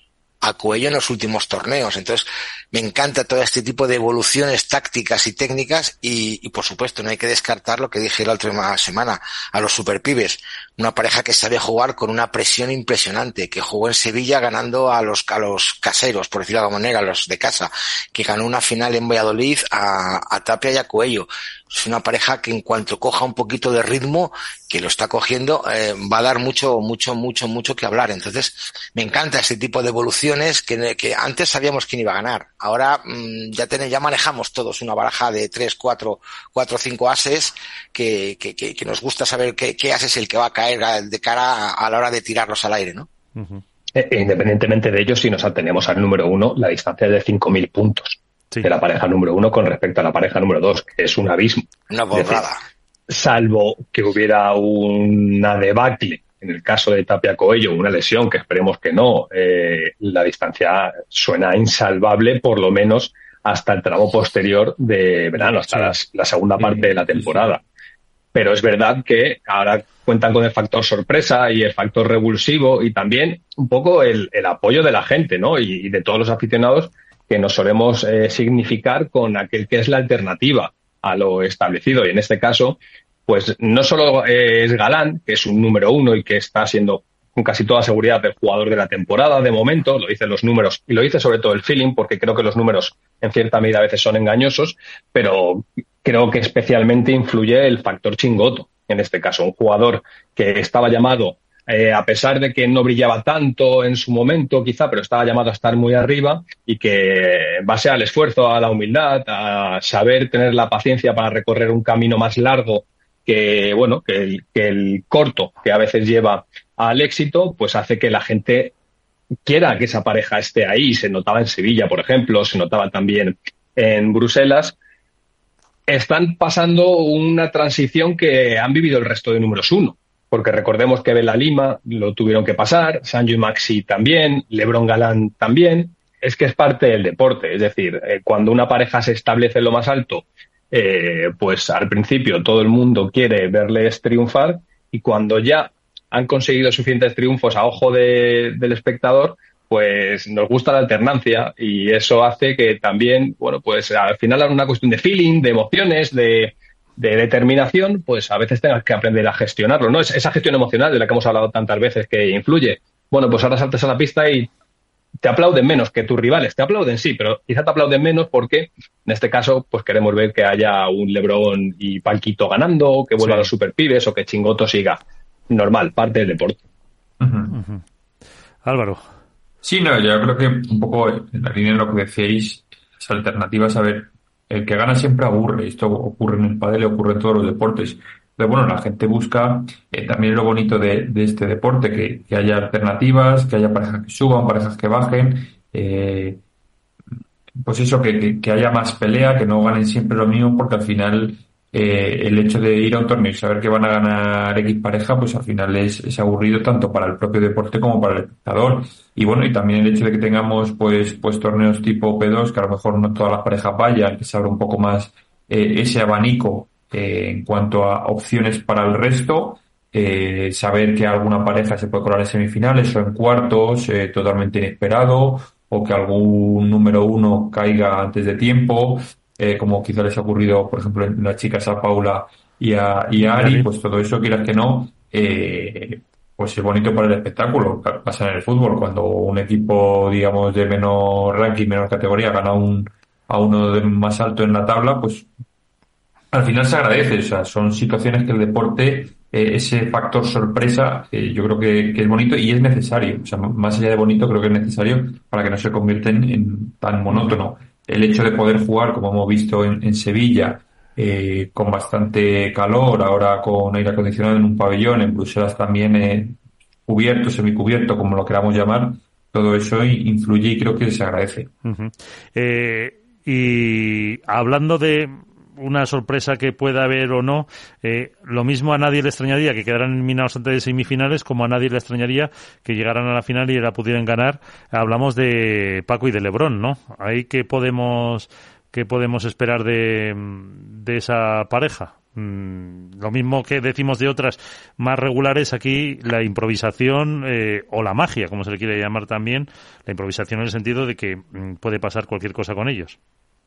a Coello en los últimos torneos. Entonces, me encanta todo este tipo de evoluciones tácticas y técnicas y, y por supuesto, no hay que descartar lo que dije la otra semana, a los superpibes. Una pareja que sabe jugar con una presión impresionante, que jugó en Sevilla ganando a los, a los caseros, por decirlo de alguna manera, a los de casa, que ganó una final en Valladolid a, a Tapia y a Coello. Es una pareja que en cuanto coja un poquito de ritmo, que lo está cogiendo, eh, va a dar mucho, mucho, mucho, mucho que hablar. Entonces, me encanta este tipo de evoluciones que, que antes sabíamos quién iba a ganar. Ahora mmm, ya tenemos, ya manejamos todos una baraja de tres, cuatro, cuatro, cinco ases que, que, que, que nos gusta saber qué, qué ase es el que va a caer de cara a, a la hora de tirarlos al aire, ¿no? Uh-huh. Eh, independientemente de ello, si nos atenemos al número uno, la distancia es de cinco mil puntos. Sí. De la pareja número uno con respecto a la pareja número dos, que es un abismo. Una borrada. Salvo que hubiera una debacle, en el caso de Tapia Coello, una lesión, que esperemos que no, eh, la distancia suena insalvable, por lo menos hasta el tramo posterior de verano, hasta la, la segunda parte de la temporada. Pero es verdad que ahora cuentan con el factor sorpresa y el factor revulsivo y también un poco el, el apoyo de la gente, ¿no? Y, y de todos los aficionados que nos solemos eh, significar con aquel que es la alternativa a lo establecido. Y en este caso, pues no solo es Galán, que es un número uno y que está siendo con casi toda seguridad el jugador de la temporada de momento, lo dicen los números y lo dice sobre todo el feeling, porque creo que los números en cierta medida a veces son engañosos, pero creo que especialmente influye el factor Chingoto. En este caso, un jugador que estaba llamado, Eh, a pesar de que no brillaba tanto en su momento, quizá, pero estaba llamado a estar muy arriba y que en base al esfuerzo, a la humildad, a saber tener la paciencia para recorrer un camino más largo que, bueno, que el, que el corto que a veces lleva al éxito, pues hace que la gente quiera que esa pareja esté ahí. Se notaba en Sevilla, por ejemplo, se notaba también en Bruselas. Están pasando una transición que han vivido el resto de números uno. Porque recordemos que Vela Lima lo tuvieron que pasar, Sancho y Maxi también, Lebrón Galán también. Es que es parte del deporte. Es decir, eh, cuando una pareja se establece en lo más alto, eh, pues al principio todo el mundo quiere verles triunfar y cuando ya han conseguido suficientes triunfos a ojo de, del espectador, pues nos gusta la alternancia y eso hace que también, bueno, pues al final es una cuestión de feeling, de emociones, de... de determinación, pues a veces tengas que aprender a gestionarlo, ¿no? Es esa gestión emocional de la que hemos hablado tantas veces que influye. Bueno, pues ahora saltas a la pista y te aplauden menos que tus rivales. Te aplauden, sí, pero quizá te aplauden menos porque, en este caso, pues queremos ver que haya un Lebrón y Palquito ganando, que vuelvan sí. los superpibes o que Chingoto siga. Normal, parte del deporte. Uh-huh. Uh-huh. Álvaro. Sí, no, yo creo que un poco en la línea de lo que decíais, las alternativas, a ver, el que gana siempre aburre. Esto ocurre en el pádel y ocurre en todos los deportes. Pero bueno, la gente busca eh, también lo bonito de, de este deporte, que, que haya alternativas, que haya parejas que suban, parejas que bajen. Eh, pues eso, que, que, que haya más pelea, que no ganen siempre lo mismo, porque al final eh, el hecho de ir a un torneo y saber que van a ganar X pareja, pues al final es, es aburrido tanto para el propio deporte como para el espectador. Y bueno, y también el hecho de que tengamos pues pues torneos tipo P dos, que a lo mejor no todas las parejas vayan, que se abra un poco más eh, ese abanico eh, en cuanto a opciones para el resto, eh, saber que alguna pareja se puede colar en semifinales o en cuartos, eh, totalmente inesperado, o que algún número uno caiga antes de tiempo, eh, como quizá les ha ocurrido, por ejemplo, en las chicas a Paula y a, y a Ari, pues todo eso, quieras que no, eh, pues es bonito para el espectáculo. Pasa en el fútbol, cuando un equipo, digamos, de menor ranking, menor categoría, gana un, a uno de más alto en la tabla, pues al final se agradece. O sea, son situaciones que el deporte eh, ese factor sorpresa, eh, yo creo que, que es bonito y es necesario. O sea, más allá de bonito, creo que es necesario para que no se convierta en, en tan monótono. El hecho de poder jugar, como hemos visto en, en Sevilla, eh, con bastante calor, ahora con aire acondicionado en un pabellón, en Bruselas también eh, cubierto, semicubierto, como lo queramos llamar, todo eso influye y creo que se agradece. Uh-huh. Eh, y hablando de una sorpresa que pueda haber o no, eh, lo mismo a nadie le extrañaría que quedaran eliminados antes de semifinales, como a nadie le extrañaría que llegaran a la final y la pudieran ganar. Hablamos de Paco y de LeBron, ¿no? Ahí que podemos que podemos esperar de, de esa pareja. Mm, lo mismo que decimos de otras más regulares, aquí la improvisación eh, o la magia, como se le quiere llamar también, la improvisación en el sentido de que mm, puede pasar cualquier cosa con ellos.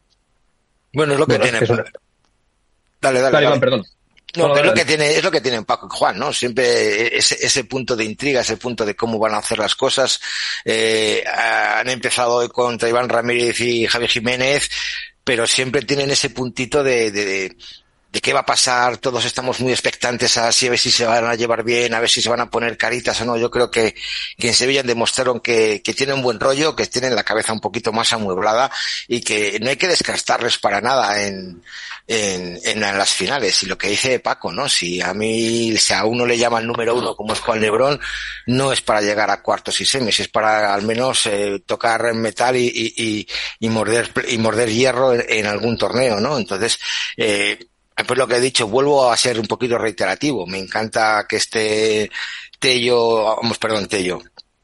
Bueno, es lo que bueno, tiene. es una... Dale, dale, dale, dale. Iván, perdón. No, No, pero es dale. lo que tiene, es lo que tienen Paco y Juan, ¿no? Siempre ese, ese punto de intriga, ese punto de cómo van a hacer las cosas. Eh, han empezado hoy contra Iván Ramírez y Javi Jiménez, pero siempre tienen ese puntito de, de, de de qué va a pasar. Todos estamos muy expectantes así, a ver si se van a llevar bien, a ver si se van a poner caritas o no. Yo creo que, que en Sevilla demostraron que, que tienen buen rollo, que tienen la cabeza un poquito más amueblada y que no hay que descartarles para nada en, en, en las finales. Y lo que dice Paco, ¿no? Si a mí, si a uno le llama el número uno como es Juan LeBron, no es para llegar a cuartos y semis, es para al menos eh, tocar metal y, y, y, y morder, y morder hierro en, en algún torneo, ¿no? Entonces, eh, pues lo que he dicho, vuelvo a ser un poquito reiterativo. Me encanta que esté Tello, vamos, perdón, Tello,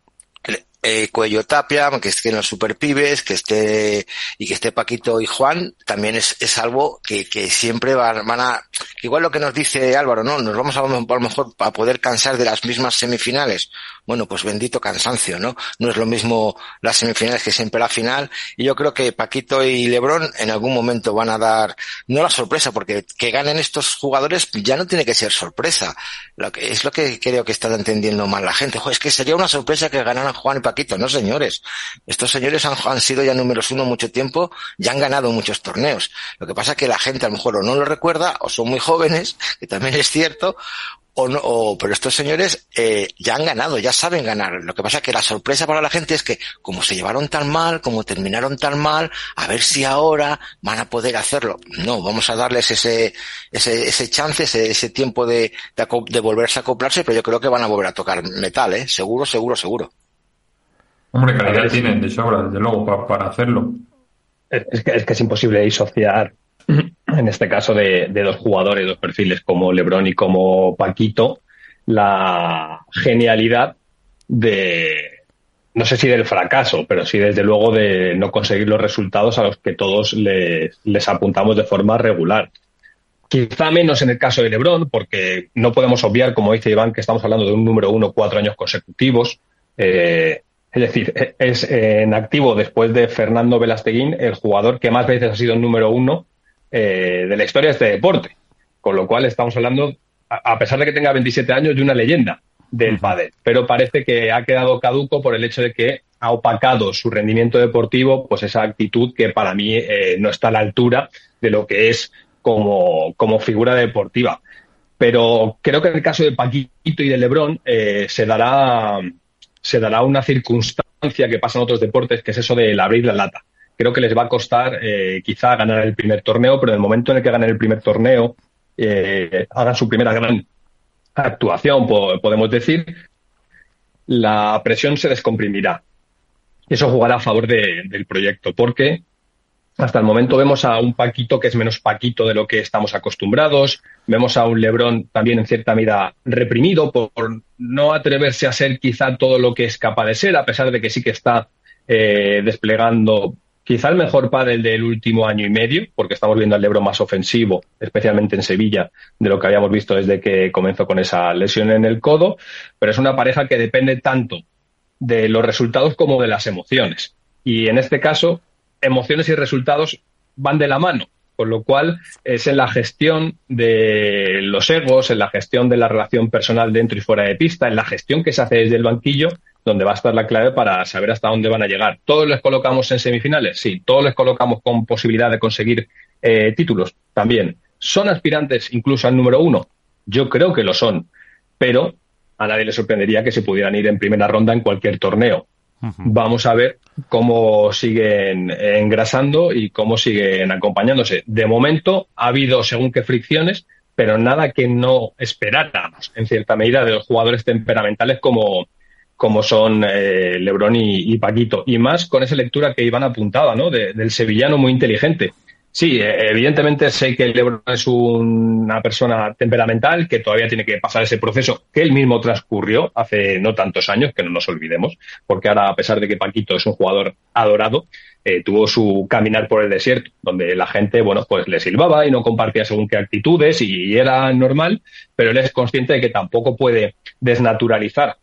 eh, Cuello Tapia, que estén los superpibes, que esté, y que esté Paquito y Juan, también es, es algo que, que siempre van, van a, que igual lo que nos dice Álvaro, ¿no? Nos vamos a, a lo mejor a poder cansar de las mismas semifinales. Bueno, pues bendito cansancio, ¿no? No es lo mismo las semifinales que siempre la final, y yo creo que Paquito y LeBron en algún momento van a dar, no la sorpresa, porque que ganen estos jugadores ya no tiene que ser sorpresa. Lo que, es lo que creo que está entendiendo mal la gente. Joder, es que sería una sorpresa que ganaran Juan y Paquito. No, señores. Estos señores han, han sido ya números uno mucho tiempo, ya han ganado muchos torneos. Lo que pasa es que la gente a lo mejor o no lo recuerda, o son muy jóvenes, que también es cierto, o no, o, pero estos señores eh, ya han ganado, ya saben ganar. Lo que pasa es que la sorpresa para la gente es que como se llevaron tan mal, como terminaron tan mal, a ver si ahora van a poder hacerlo. No, vamos a darles ese ese ese chance, ese, ese tiempo de, de, de volverse a acoplarse, pero yo creo que van a volver a tocar metal, ¿eh? Seguro, seguro, seguro. Hombre, calidad tienen de sobra, desde luego, pa, para hacerlo. Es que, es que es imposible disociar, en este caso, de, de dos jugadores, dos perfiles como LeBron y como Paquito, la genialidad de, no sé si del fracaso, pero sí desde luego de no conseguir los resultados a los que todos les, les apuntamos de forma regular. Quizá menos en el caso de LeBron, porque no podemos obviar, como dice Iván, que estamos hablando de un número uno cuatro años consecutivos. Eh, Es decir, es en activo después de Fernando Velasteguín el jugador que más veces ha sido el número uno eh, de la historia de este deporte. Con lo cual estamos hablando, a pesar de que tenga veintisiete años, de una leyenda del pádel. Pero parece que ha quedado caduco por el hecho de que ha opacado su rendimiento deportivo, pues esa actitud que para mí eh, no está a la altura de lo que es como, como figura deportiva. Pero creo que en el caso de Paquito y de LeBron eh, se dará... se dará una circunstancia que pasa en otros deportes, que es eso del abrir la lata. Creo que les va a costar eh, quizá ganar el primer torneo, pero en el momento en el que ganen el primer torneo, eh, hagan su primera gran actuación, po- podemos decir, la presión se descomprimirá. Eso jugará a favor de, del proyecto, porque hasta el momento vemos a un Paquito que es menos Paquito de lo que estamos acostumbrados. Vemos a un LeBron también en cierta medida reprimido por, por no atreverse a ser quizá todo lo que es capaz de ser, a pesar de que sí que está eh, desplegando quizá el mejor pádel del último año y medio, porque estamos viendo al LeBron más ofensivo, especialmente en Sevilla, de lo que habíamos visto desde que comenzó con esa lesión en el codo. Pero es una pareja que depende tanto de los resultados como de las emociones. Y en este caso, emociones y resultados van de la mano, con lo cual es en la gestión de los egos, en la gestión de la relación personal dentro y fuera de pista, en la gestión que se hace desde el banquillo, donde va a estar la clave para saber hasta dónde van a llegar. ¿Todos les colocamos en semifinales? Sí. ¿Todos les colocamos con posibilidad de conseguir eh, títulos? También. ¿Son aspirantes incluso al número uno? Yo creo que lo son. pero a nadie le sorprendería que se pudieran ir en primera ronda en cualquier torneo. Uh-huh. Vamos a ver cómo siguen engrasando y cómo siguen acompañándose. De momento ha habido según qué fricciones, pero nada que no esperáramos, en cierta medida, de los jugadores temperamentales como, como son eh, LeBron y, y Paquito. Y más con esa lectura que Iván apuntaba, ¿no? De, del sevillano muy inteligente. Sí, evidentemente sé que LeBron es una persona temperamental que todavía tiene que pasar ese proceso que él mismo transcurrió hace no tantos años, que no nos olvidemos, porque ahora, a pesar de que Paquito es un jugador adorado, eh, tuvo su caminar por el desierto, donde la gente, bueno, pues le silbaba y no compartía según qué actitudes y era normal, pero él es consciente de que tampoco puede desnaturalizar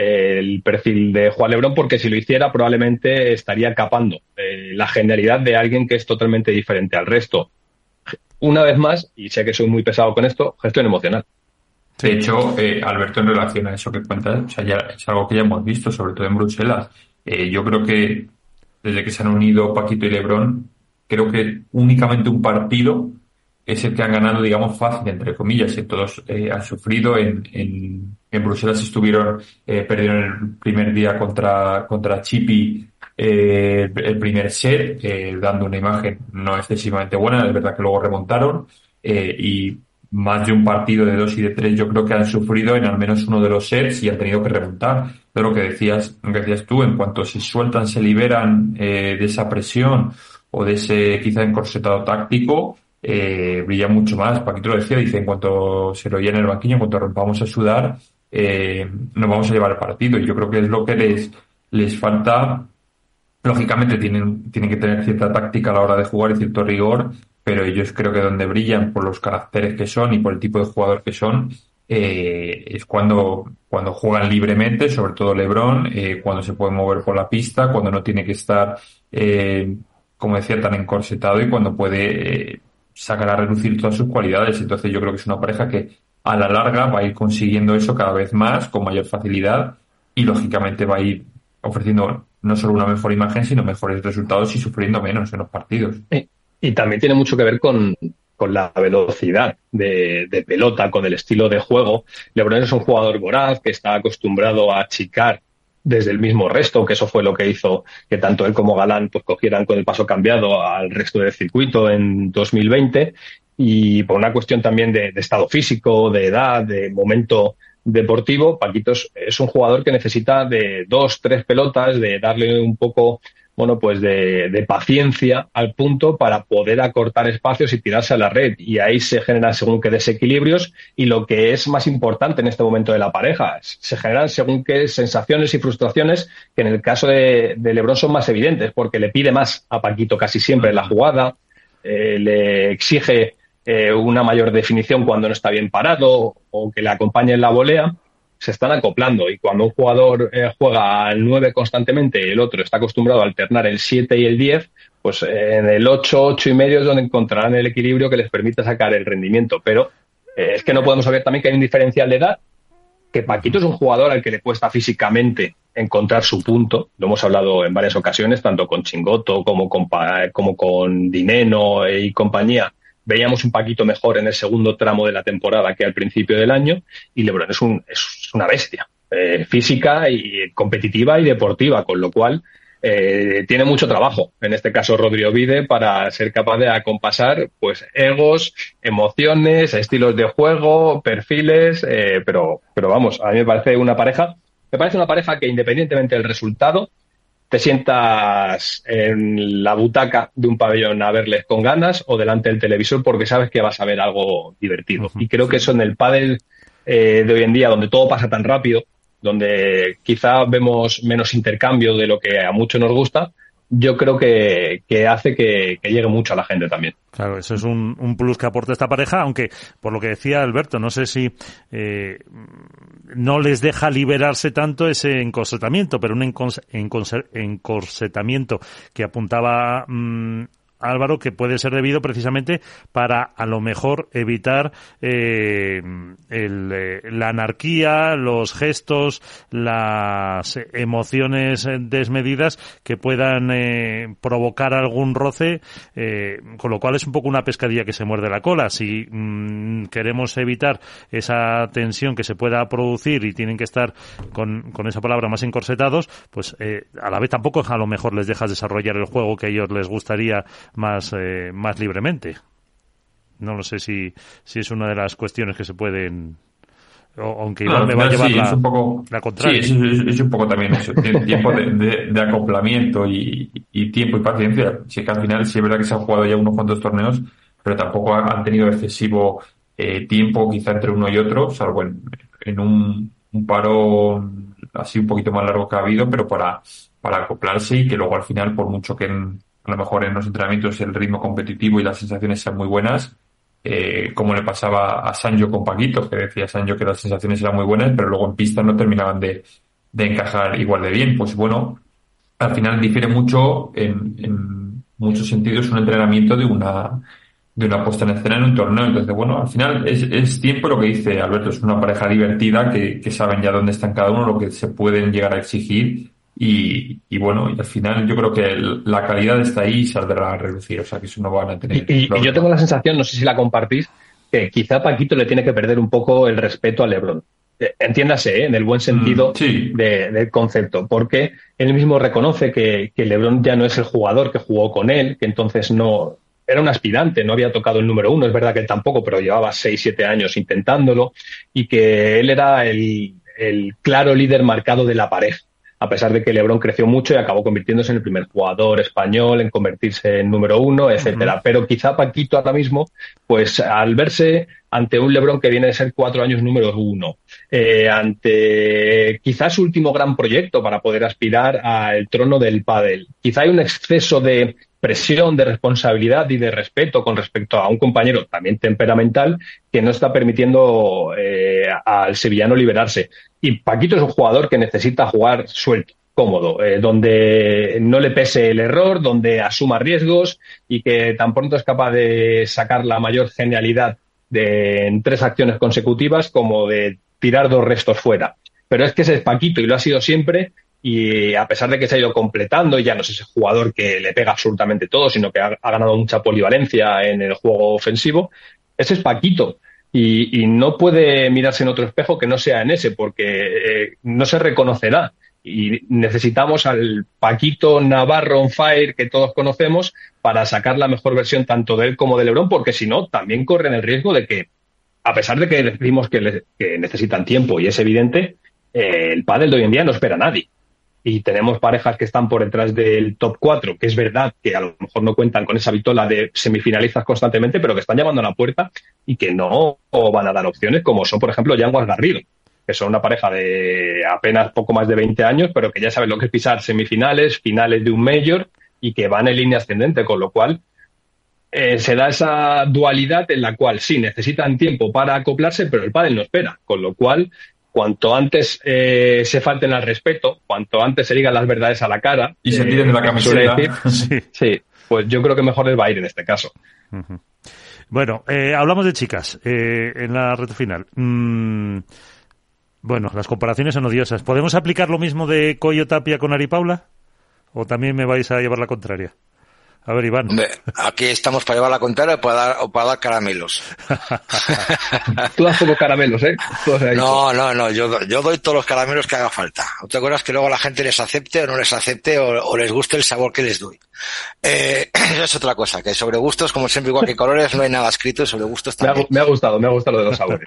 el perfil de Juan LeBron, porque si lo hiciera probablemente estaría capando eh, la genialidad de alguien que es totalmente diferente al resto. Una vez más, y sé que soy muy pesado con esto, gestión emocional. De hecho, eh, Alberto, en relación a eso que cuentas, o sea, ya es algo que ya hemos visto, sobre todo en Bruselas. Eh, yo creo que desde que se han unido Paquito y LeBron, creo que únicamente un partido es el que han ganado, digamos, fácil, entre comillas, y todos eh, han sufrido. En, en, en Bruselas estuvieron, eh, perdieron el primer día contra, contra Chipi, eh, el primer set, eh, dando una imagen no excesivamente buena. Es verdad que luego remontaron, eh, y más de un partido de dos y de tres yo creo que han sufrido en al menos uno de los sets y han tenido que remontar. Pero lo que decías, lo que decías tú, en cuanto se sueltan, se liberan eh, de esa presión o de ese quizá encorsetado táctico, Eh, brilla mucho más. Paquito lo decía, dice, en cuanto se lo oye en el banquillo, en cuanto rompamos a sudar, eh, nos vamos a llevar el partido. Y yo creo que es lo que les, les falta. Lógicamente tienen, tienen que tener cierta táctica a la hora de jugar y cierto rigor, pero ellos creo que donde brillan por los caracteres que son y por el tipo de jugador que son, eh, es cuando, cuando juegan libremente, sobre todo LeBron, eh, cuando se puede mover por la pista, cuando no tiene que estar, eh, como decía, tan encorsetado y cuando puede, eh, sacar a relucir todas sus cualidades. Entonces yo creo que es una pareja que a la larga va a ir consiguiendo eso cada vez más, con mayor facilidad, y lógicamente va a ir ofreciendo no solo una mejor imagen, sino mejores resultados y sufriendo menos en los partidos. Y, y también tiene mucho que ver con, con la velocidad de, de pelota, con el estilo de juego. LeBron es un jugador voraz que está acostumbrado a achicar desde el mismo resto, que eso fue lo que hizo que tanto él como Galán pues cogieran con el paso cambiado al resto del circuito en dos mil veinte, y por una cuestión también de, de estado físico, de edad, de momento deportivo, Paquito es, es un jugador que necesita de dos, tres pelotas, de darle un poco, bueno, pues de, de paciencia al punto para poder acortar espacios y tirarse a la red. Y ahí se generan según qué desequilibrios, y lo que es más importante en este momento de la pareja, se generan según qué sensaciones y frustraciones que en el caso de, de LeBron son más evidentes, porque le pide más a Paquito casi siempre en la jugada, eh, le exige eh, una mayor definición cuando no está bien parado o que le acompañe en la volea. Se están acoplando, y cuando un jugador eh, juega al nueve constantemente y el otro está acostumbrado a alternar el siete y el diez, pues eh, en el ocho, ocho y medio es donde encontrarán el equilibrio que les permita sacar el rendimiento. Pero eh, es que no podemos saber también que hay un diferencial de edad, que Paquito es un jugador al que le cuesta físicamente encontrar su punto. Lo hemos hablado en varias ocasiones, tanto con Chingoto como con, como con Dineno y compañía. Veíamos un Paquito mejor en el segundo tramo de la temporada que al principio del año, y LeBron es, un, es una bestia eh, física y competitiva y deportiva, con lo cual eh, tiene mucho trabajo, en este caso Rodri Ovide, para ser capaz de acompasar pues egos, emociones, estilos de juego, perfiles, eh, pero, pero vamos, a mí me parece una pareja, me parece una pareja que independientemente del resultado, te sientas en la butaca de un pabellón a verles con ganas o delante del televisor porque sabes que vas a ver algo divertido. Uh-huh. Y creo que eso en el pádel eh, de hoy en día, donde todo pasa tan rápido, donde quizá vemos menos intercambio de lo que a muchos nos gusta, yo creo que, que hace que, que llegue mucho a la gente también. Claro, eso es un, un plus que aporta esta pareja, aunque por lo que decía Alberto, no sé si eh, no les deja liberarse tanto ese encorsetamiento, pero un encons- encons- encorsetamiento que apuntaba mmm, Álvaro, que puede ser debido precisamente para a lo mejor evitar eh, el, eh, la anarquía, los gestos, las emociones desmedidas que puedan eh, provocar algún roce, eh, con lo cual es un poco una pescadilla que se muerde la cola. Si mmm, queremos evitar esa tensión que se pueda producir y tienen que estar con, con esa palabra más encorsetados, pues eh, a la vez tampoco a lo mejor les dejas desarrollar el juego que a ellos les gustaría más eh, más libremente. No lo sé si si es una de las cuestiones que se pueden, o, aunque igual no, me va a llevar sí, la, un poco, la contraria. Sí, es, es, es un poco también eso, tiempo de, de, de acoplamiento y, y tiempo y paciencia. Si es que al final sí es verdad que se han jugado ya unos cuantos torneos, pero tampoco han tenido excesivo eh, tiempo quizá entre uno y otro, salvo en, en un, un paro así un poquito más largo que ha habido, pero para, para acoplarse y que luego al final, por mucho que en, a lo mejor en los entrenamientos el ritmo competitivo y las sensaciones sean muy buenas, eh, como le pasaba a Sancho con Paquito, que decía Sancho que las sensaciones eran muy buenas, pero luego en pista no terminaban de, de encajar igual de bien. Pues bueno, al final difiere mucho en, en muchos sentidos un entrenamiento de una de una puesta en escena en un torneo. Entonces, bueno, al final es, es tiempo lo que dice Alberto, es una pareja divertida que, que saben ya dónde están cada uno, lo que se pueden llegar a exigir y, y bueno, y al final yo creo que el, la calidad está ahí y saldrá a reducir, o sea que eso no van a tener. Y, y, y yo tengo la sensación, no sé si la compartís, que quizá Paquito le tiene que perder un poco el respeto a LeBron. Entiéndase, ¿eh? En el buen sentido mm, sí. de, del concepto, porque él mismo reconoce que, que LeBron ya no es el jugador que jugó con él, que entonces no era un aspirante, no había tocado el número uno, es verdad que él tampoco, pero llevaba seis, siete años intentándolo, y que él era el, el claro líder marcado de la pareja, a pesar de que LeBron creció mucho y acabó convirtiéndose en el primer jugador español en convertirse en número uno, etcétera. Uh-huh. Pero quizá Paquito ahora mismo, pues al verse ante un LeBron que viene de ser cuatro años número uno, eh, ante quizás su último gran proyecto para poder aspirar al trono del pádel, quizá hay un exceso de presión, de responsabilidad y de respeto con respecto a un compañero también temperamental que no está permitiendo eh, al sevillano liberarse. Y Paquito es un jugador que necesita jugar suelto, cómodo, eh, donde no le pese el error, donde asuma riesgos y que tan pronto es capaz de sacar la mayor genialidad de, en tres acciones consecutivas como de tirar dos restos fuera. Pero es que ese es Paquito y lo ha sido siempre. Y a pesar de que se ha ido completando, y ya no es ese jugador que le pega absolutamente todo, sino que ha, ha ganado mucha polivalencia en el juego ofensivo, ese es Paquito. Y, y no puede mirarse en otro espejo que no sea en ese, porque eh, no se reconocerá. Y necesitamos al Paquito Navarro on fire que todos conocemos para sacar la mejor versión tanto de él como de LeBron, porque si no, también corren el riesgo de que, a pesar de que decimos que, le, que necesitan tiempo, y es evidente, eh, el pádel de hoy en día no espera a nadie. Y tenemos parejas que están por detrás del top cuatro, que es verdad que a lo mejor no cuentan con esa vitola de semifinalistas constantemente, pero que están llamando a la puerta y que no van a dar opciones, como son, por ejemplo, Yanguas Garrido, que son una pareja de apenas poco más de veinte años, pero que ya saben lo que es pisar semifinales, finales de un major y que van en línea ascendente, con lo cual eh, se da esa dualidad en la cual sí, necesitan tiempo para acoplarse, pero el pádel no espera, con lo cual cuanto antes eh, se falten al respeto, cuanto antes se digan las verdades a la cara y se tiren de la camiseta, decir, sí. sí, pues yo creo que mejor les va a ir en este caso. Uh-huh. Bueno, eh, hablamos de chicas eh, en la recta final. Mm, bueno, las comparaciones son odiosas. ¿Podemos aplicar lo mismo de Coyo Tapia con Ari Paula? ¿O también me vais a llevar la contraria? A ver, Iván. Hombre, aquí estamos para llevar la contraria o para dar, o para dar caramelos. Tú das poco caramelos, ¿eh? No, no, no, yo, yo doy todos los caramelos que haga falta. ¿Te acuerdas que luego la gente les acepte o no les acepte o, o les guste el sabor que les doy? Eh, eso es otra cosa, que sobre gustos, como siempre, igual que colores, no hay nada escrito, sobre gustos también. Me ha, me ha gustado, me ha gustado lo de los sabores.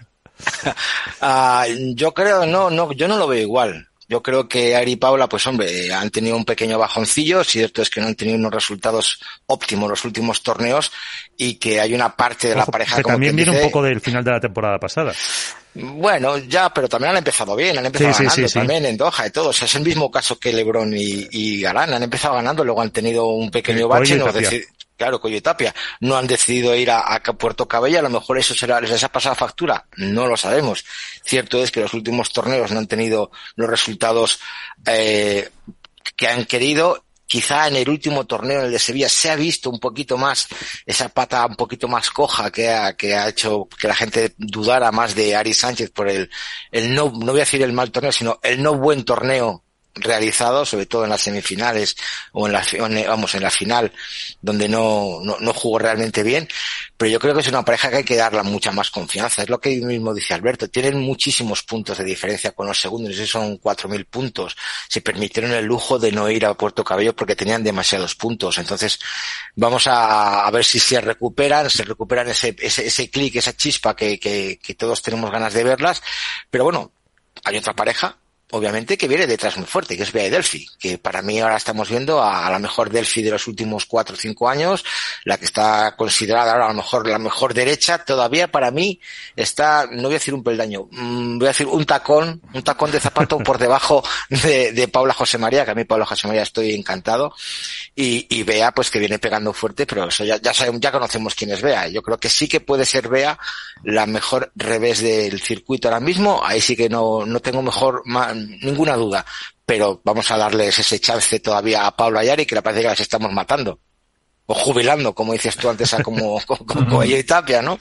uh, yo creo, no, no, yo no lo veo igual. Yo creo que Ari y Paula, pues hombre, han tenido un pequeño bajoncillo. Cierto es que no han tenido unos resultados óptimos los últimos torneos y que hay una parte de la Ojo, pareja que como también viene dice, un poco del final de la temporada pasada. Bueno, ya, pero también han empezado bien, han empezado sí, ganando sí, sí, también sí. en Doha y todo. O sea, es el mismo caso que LeBron y, y Galán, han empezado ganando, luego han tenido un pequeño sí, bache. no Claro, Coyo y Tapia no han decidido ir a, a Puerto Cabello, a lo mejor eso será, les ha pasado factura, no lo sabemos. Cierto es que los últimos torneos no han tenido los resultados eh, que han querido quizá en el último torneo, el de Sevilla, se ha visto un poquito más esa pata un poquito más coja que ha, que ha hecho que la gente dudara más de Ari Sánchez por el, el no, no voy a decir el mal torneo, sino el no buen torneo realizado, sobre todo en las semifinales o en la, vamos, en la final, donde no, no, no jugó realmente bien. Pero yo creo que es una pareja que hay que darle mucha más confianza. Es lo que mismo dice Alberto. Tienen muchísimos puntos de diferencia con los segundos. No sé si son cuatro mil puntos. Se permitieron el lujo de no ir a Puerto Cabello porque tenían demasiados puntos. Entonces, vamos a, a ver si se recuperan, se recuperan ese, ese, ese clic, esa chispa que, que, que todos tenemos ganas de verlas. Pero bueno, hay otra pareja, obviamente, que viene detrás muy fuerte, que es Bea y Delphi, que para mí ahora estamos viendo a, a la mejor Delphi de los últimos cuatro o cinco años, la que está considerada ahora a lo mejor la mejor derecha. Todavía para mí está, no voy a decir un peldaño, mmm, voy a decir un tacón, un tacón de zapato por debajo de, de Paula José María, que a mí Paula José María estoy encantado, y, y Bea pues que viene pegando fuerte, pero eso ya, ya sabemos, ya conocemos quién es Bea. Yo creo que sí que puede ser Bea la mejor revés del circuito ahora mismo. Ahí sí que no, no tengo mejor, más, ninguna duda, pero vamos a darles ese chance todavía a Paula y Ari, que le parece que las estamos matando o jubilando, como dices tú antes, a como con Coello y Tapia, ¿no?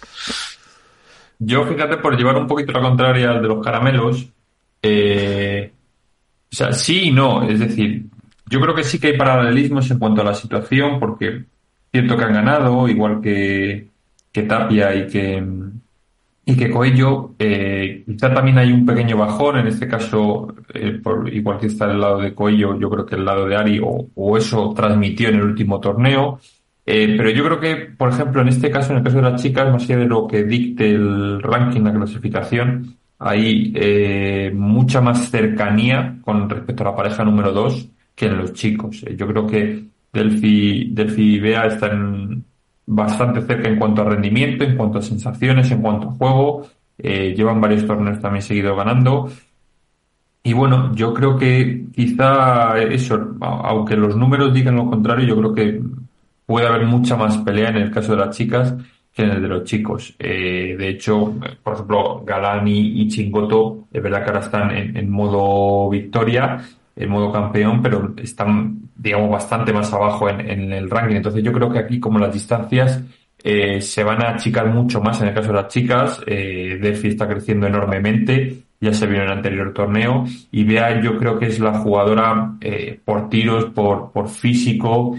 Yo, fíjate, por llevar un poquito la contraria al de los caramelos, eh, o sea, sí y no, es decir, yo creo que sí que hay paralelismos en cuanto a la situación, porque siento que han ganado, igual que, que Tapia y que y que Coello, eh, quizá también hay un pequeño bajón, en este caso, eh, por, igual que está el lado de Coello, yo creo que el lado de Ari, o, o eso transmitió en el último torneo, eh, pero yo creo que, por ejemplo, en este caso, en el caso de las chicas, más allá de lo que dicte el ranking, la clasificación, hay eh, mucha más cercanía con respecto a la pareja número dos que en los chicos. Eh, yo creo que Delphi, Delphi y Bea están bastante cerca en cuanto a rendimiento, en cuanto a sensaciones, en cuanto a juego. Eh, llevan varios torneos también seguidos ganando. Y bueno, yo creo que quizá eso, aunque los números digan lo contrario, yo creo que puede haber mucha más pelea en el caso de las chicas que en el de los chicos. Eh, de hecho, por ejemplo, Galán y, y Chingoto, es verdad que ahora están en, en modo victoria, en modo campeón, pero están, digamos, bastante más abajo en, en el ranking. Entonces yo creo que aquí, como las distancias eh, se van a achicar mucho más en el caso de las chicas, eh, Delphi está creciendo enormemente, ya se vio en el anterior torneo, y Bea yo creo que es la jugadora eh, por tiros, por, por físico,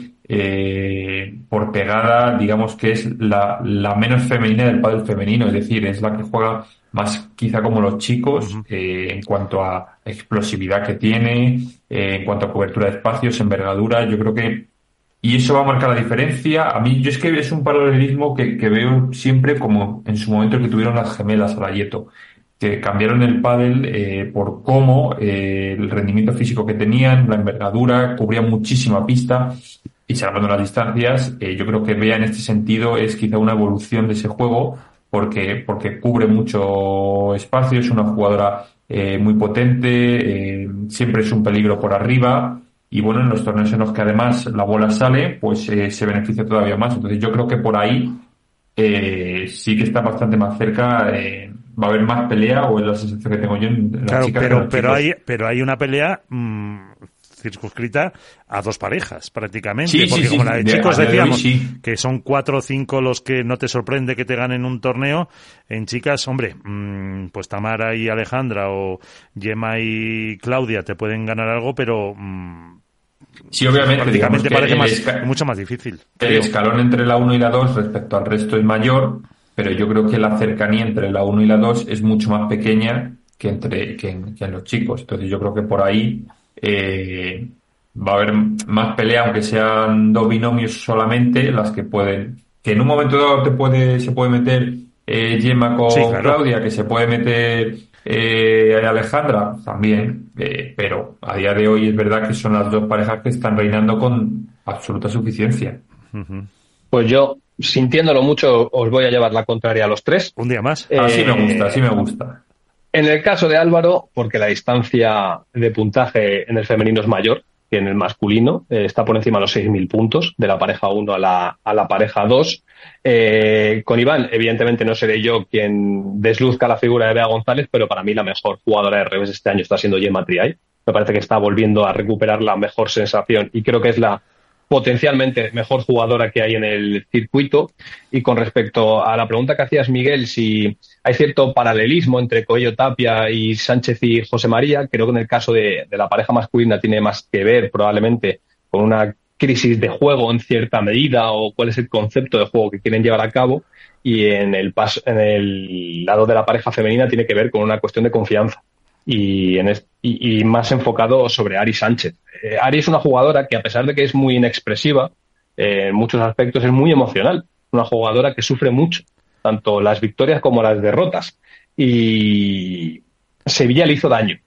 eh, por pegada, digamos que es la, la menos femenina del pádel femenino, es decir, es la que juega más quizá como los chicos, uh-huh. eh, en cuanto a explosividad que tiene, eh, en cuanto a cobertura de espacios, envergadura, yo creo que, y eso va a marcar la diferencia. A mí, yo es que es un paralelismo que, que veo siempre como en su momento que tuvieron las gemelas Arayeto, que cambiaron el pádel eh, por cómo, eh, el rendimiento físico que tenían, la envergadura, cubrían muchísima pista, y salvando las distancias, eh, yo creo que Bea en este sentido es quizá una evolución de ese juego, porque porque cubre mucho espacio, es una jugadora eh, muy potente, eh, siempre es un peligro por arriba, y bueno, en los torneos en los que además la bola sale, pues eh, se beneficia todavía más. Entonces yo creo que por ahí eh, sí que está bastante más cerca, eh, va a haber más pelea, o es la sensación que tengo yo en las claro, chicas. Pero, pero, hay, pero hay una pelea mmm, circunscrita a dos parejas prácticamente, sí, porque sí, como sí, la de de, chicos de decíamos hoy, sí. que son cuatro o cinco los que no te sorprende que te ganen un torneo, en chicas, hombre, mmm, pues Tamara y Alejandra o Gemma y Claudia te pueden ganar algo, pero mmm, sí, obviamente, prácticamente parece más, esca- mucho más difícil. El creo. escalón entre la uno y la dos respecto al resto es mayor, pero yo creo que la cercanía entre la uno y la dos es mucho más pequeña que entre que en, que en los chicos. Entonces yo creo que por ahí eh, va a haber más pelea, aunque sean dos binomios solamente, las que pueden, que en un momento dado te puede, se puede meter eh, Gemma con Sí, claro. Claudia, que se puede meter eh, Alejandra también, eh, pero a día de hoy es verdad que son las dos parejas que están reinando con absoluta suficiencia. Uh-huh. Pues yo, sintiéndolo mucho, os voy a llevar la contraria a los tres. Un día más. Eh, Así me gusta, así me gusta. En el caso de Álvaro, porque la distancia de puntaje en el femenino es mayor que en el masculino, eh, está por encima de los seis mil puntos, de la pareja uno a la, a la pareja dos. Eh, con Iván, evidentemente no seré yo quien desluzca la figura de Bea González, pero para mí la mejor jugadora de revés este año está siendo Gemma Triay. me parece que está volviendo a recuperar la mejor sensación y creo que es la potencialmente mejor jugadora que hay en el circuito. Y con respecto a la pregunta que hacías, Miguel, si hay cierto paralelismo entre Coello Tapia y Sánchez y José María, creo que en el caso de, de la pareja masculina tiene más que ver probablemente con una crisis de juego en cierta medida o cuál es el concepto de juego que quieren llevar a cabo, y en el paso, en el lado de la pareja femenina tiene que ver con una cuestión de confianza y, en es, y, y más enfocado sobre Ari Sánchez. Eh, Ari es una jugadora que, a pesar de que es muy inexpresiva eh, en muchos aspectos, es muy emocional, una jugadora que sufre mucho, tanto las victorias como las derrotas, y Sevilla le hizo daño.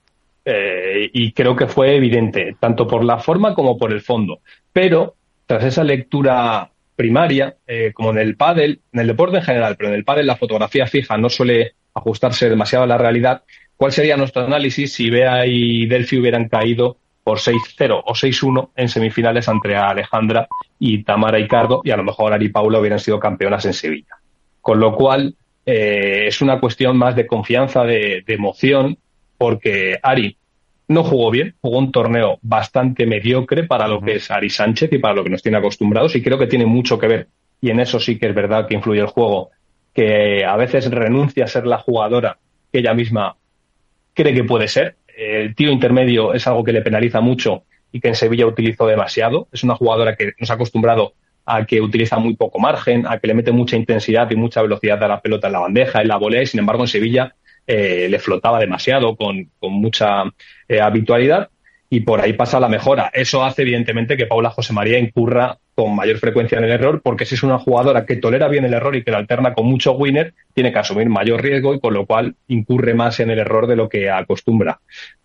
Eh, y creo que fue evidente, tanto por la forma como por el fondo. Pero, tras esa lectura primaria, eh, como en el pádel, en el deporte en general, pero en el pádel la fotografía fija no suele ajustarse demasiado a la realidad, ¿cuál sería nuestro análisis si Bea y Delphi hubieran caído por seis cero o seis uno en semifinales ante Alejandra y Tamara Icardo, y a lo mejor Ari y Paula hubieran sido campeonas en Sevilla? Con lo cual, eh, es una cuestión más de confianza, de, de emoción, porque Ari no jugó bien, jugó un torneo bastante mediocre para lo que es Ari Sánchez y para lo que nos tiene acostumbrados, y creo que tiene mucho que ver, y en eso sí que es verdad que influye el juego, que a veces renuncia a ser la jugadora que ella misma cree que puede ser. El tiro intermedio es algo que le penaliza mucho y que en Sevilla utilizó demasiado. Es una jugadora que nos ha acostumbrado a que utiliza muy poco margen, a que le mete mucha intensidad y mucha velocidad a la pelota en la bandeja, en la volea, y sin embargo en Sevilla Eh, le flotaba demasiado con, con mucha eh, habitualidad, y por ahí pasa la mejora. Eso hace evidentemente que Paula José María incurra con mayor frecuencia en el error, porque si es una jugadora que tolera bien el error y que lo alterna con mucho winner, tiene que asumir mayor riesgo y con lo cual incurre más en el error de lo que acostumbra.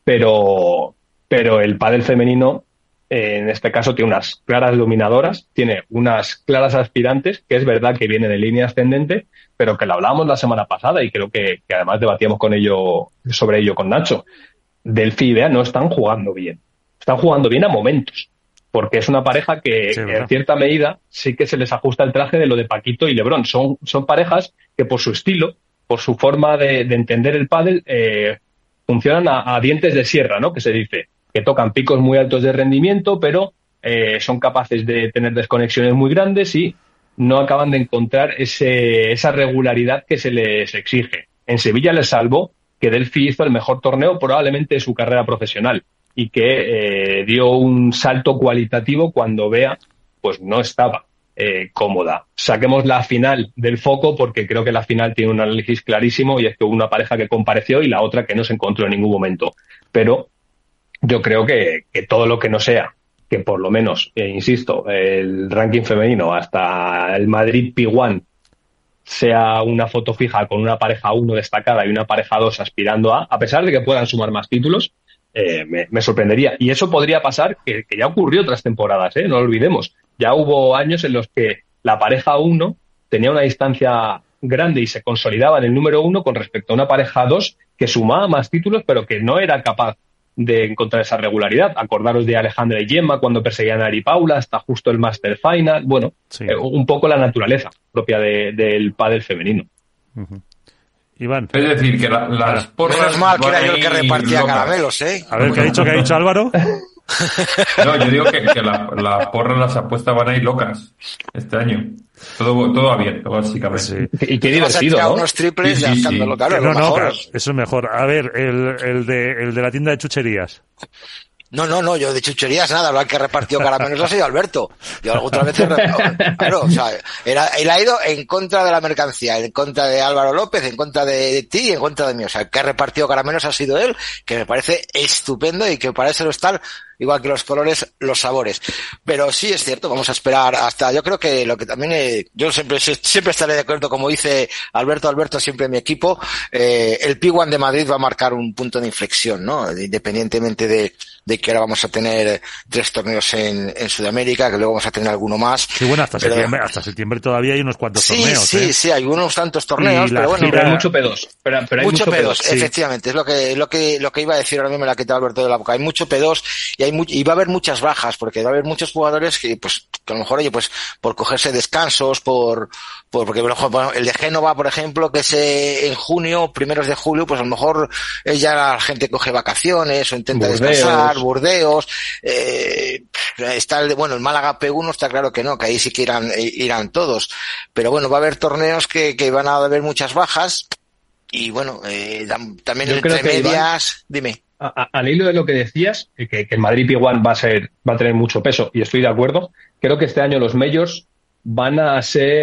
Pero, pero el pádel femenino eh, en este caso tiene unas claras dominadoras, tiene unas claras aspirantes, que es verdad que vienen en línea ascendente, pero que lo hablábamos la semana pasada y creo que, que además debatíamos con ello, sobre ello con Nacho. Delphi y Bea no están jugando bien. Están jugando bien a momentos, porque es una pareja que, sí, que en cierta medida sí que se les ajusta el traje de lo de Paquito y Lebrón. Son, son parejas que por su estilo, por su forma de, de entender el pádel, eh, funcionan a, a dientes de sierra, ¿no? Que se dice, que tocan picos muy altos de rendimiento, pero eh, son capaces de tener desconexiones muy grandes y no acaban de encontrar ese, esa regularidad que se les exige. En Sevilla les salvó que Delphi hizo el mejor torneo probablemente de su carrera profesional y que eh, dio un salto cualitativo cuando Bea pues no estaba eh, cómoda. Saquemos la final del foco, porque creo que la final tiene un análisis clarísimo, y es que hubo una pareja que compareció y la otra que no se encontró en ningún momento. Pero yo creo que, que todo lo que no sea que por lo menos, eh, insisto, el ranking femenino hasta el Madrid P uno sea una foto fija con una pareja uno destacada y una pareja dos aspirando a, a pesar de que puedan sumar más títulos, eh, me, me sorprendería. Y eso podría pasar, que, que ya ocurrió otras temporadas, ¿eh? No lo olvidemos. Ya hubo años en los que la pareja uno tenía una distancia grande y se consolidaba en el número uno con respecto a una pareja dos que sumaba más títulos, pero que no era capaz de encontrar esa regularidad. Acordaros de Alejandra y Gemma cuando perseguían a Ari Paula hasta justo el Master Final. Bueno, sí. eh, un poco la naturaleza propia de, del pádel femenino. Uh-huh. Iván. Es decir, que la, las porras... Menos mal que era yo el que repartía locas. Caramelos, ¿eh? A ver, ¿qué ha dicho, qué ha dicho Álvaro? No, yo digo que, que la, la porra, las apuestas van a ir locas este año. Todo, todo abierto, básicamente. Sí. Y qué divertido, ¿no? Unos triples sí, sí, sí. Claro, no, no, claro, eso es mejor. A ver, el, el de, el de la tienda de chucherías. No, no, no, yo de chucherías nada, lo que repartió caramelos ha sido Alberto. Yo otras veces, claro, o sea, él ha, él ha ido en contra de la mercancía, en contra de Álvaro López, en contra de, de ti y en contra de mí. O sea, el que ha repartido caramelos ha sido él, que me parece estupendo y que parece no estar igual que los colores, los sabores. Pero sí es cierto, vamos a esperar hasta, yo creo que lo que también, eh, yo siempre, siempre estaré de acuerdo, como dice Alberto, Alberto siempre en mi equipo, eh, el P uno de Madrid va a marcar un punto de inflexión, ¿no? Independientemente de, de que ahora vamos a tener tres torneos en, en Sudamérica, que luego vamos a tener alguno más. Sí, bueno, hasta pero, septiembre, hasta septiembre todavía hay unos cuantos sí, torneos. Sí, ¿eh? sí, hay unos tantos torneos, pero bueno. Pero hay mucho P dos. Pero, pero hay mucho, mucho P dos, sí. Efectivamente, es lo que, lo que, lo que iba a decir ahora mismo me la ha quitado Alberto de la boca. Hay mucho P dos y hay mu- y va a haber muchas bajas, porque va a haber muchos jugadores que, pues, que a lo mejor, oye, pues, por cogerse descansos, por, por porque bueno, el de Génova, por ejemplo, que es eh, en junio, primeros de julio, pues a lo mejor eh, ya la gente coge vacaciones o intenta Burdeos. descansar, Burdeos, eh, está el de, bueno, el Málaga P uno está claro que no, que ahí sí que irán, irán todos, pero bueno, va a haber torneos que, que van a haber muchas bajas, y bueno, eh, también Yo entre creo que, medias, Iván, dime. A, a, al hilo de lo que decías, que, que el Madrid P uno va a ser, va a tener mucho peso, y estoy de acuerdo. Creo que este año los majors van a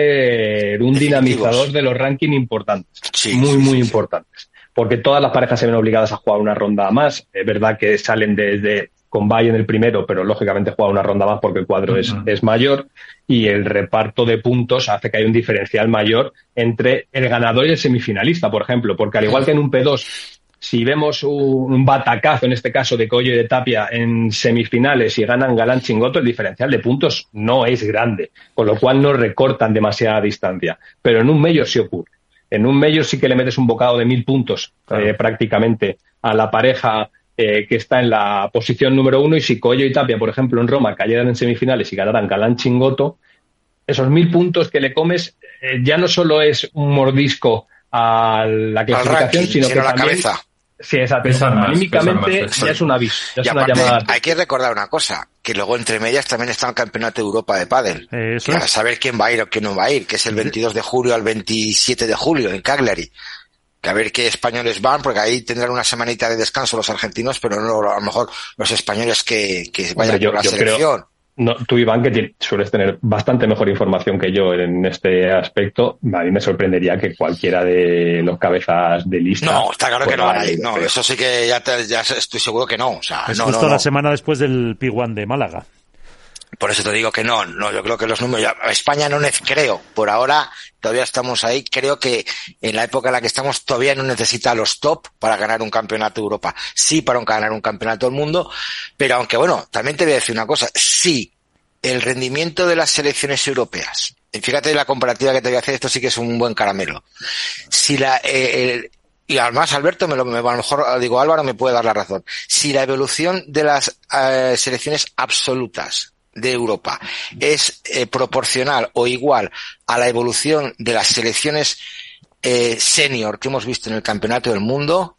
ser un dinamizador de los rankings importantes, Sí, muy, sí, muy sí, importantes, porque todas las parejas se ven obligadas a jugar una ronda más. Es verdad que salen desde con Valle en el primero, pero lógicamente juegan una ronda más porque el cuadro uh-huh. es, es mayor, y el reparto de puntos hace que haya un diferencial mayor entre el ganador y el semifinalista, por ejemplo, porque al igual que en un P dos, si vemos un, un batacazo, en este caso de Coello y de Tapia, en semifinales y ganan Galán Chingoto, el diferencial de puntos no es grande, con lo cual no recortan demasiada distancia. Pero en un Major sí ocurre. En un Major sí que le metes un bocado de mil puntos claro. eh, prácticamente a la pareja eh, que está en la posición número uno, y si Coello y Tapia, por ejemplo, en Roma cayeran en semifinales y ganaran Galán Chingoto, esos mil puntos que le comes eh, ya no solo es un mordisco a la clasificación, ranking, sino que la también... cabeza. Sí, exacto. Pesan más, Anímicamente pesan más, ya es un aviso. Ya y es aparte, una llamada. hay que recordar una cosa, que luego entre medias también está el Campeonato de Europa de Pádel. Eso. Para saber quién va a ir o quién no va a ir, que es el veintidós de julio al veintisiete de julio en Cagliari. Que a ver qué españoles van, porque ahí tendrán una semanita de descanso los argentinos, pero no a lo mejor los españoles que, que vayan Hombre, yo, por la yo selección. Creo... No, tú, Iván, que te, sueles tener bastante mejor información que yo en este aspecto, a mí me sorprendería que cualquiera de los cabezas de lista... No, está claro que no van a ir. No, pero... eso sí que ya, te, ya estoy seguro que no. O sea, es no, justo no, no. la semana después del P uno de Málaga. Por eso te digo que no, no, yo creo que los números, ya, España no ne- creo, por ahora todavía estamos ahí, creo que en la época en la que estamos todavía no necesita los top para ganar un campeonato de Europa, sí para ganar un campeonato del mundo, pero aunque bueno, también te voy a decir una cosa, sí, el rendimiento de las selecciones europeas, y fíjate la comparativa que te voy a hacer, esto sí que es un buen caramelo, si la, eh, el, y además Alberto, me lo, me, a lo mejor digo Álvaro me puede dar la razón, si la evolución de las eh, selecciones absolutas de Europa es eh, proporcional o igual a la evolución de las selecciones eh, senior que hemos visto en el Campeonato del Mundo,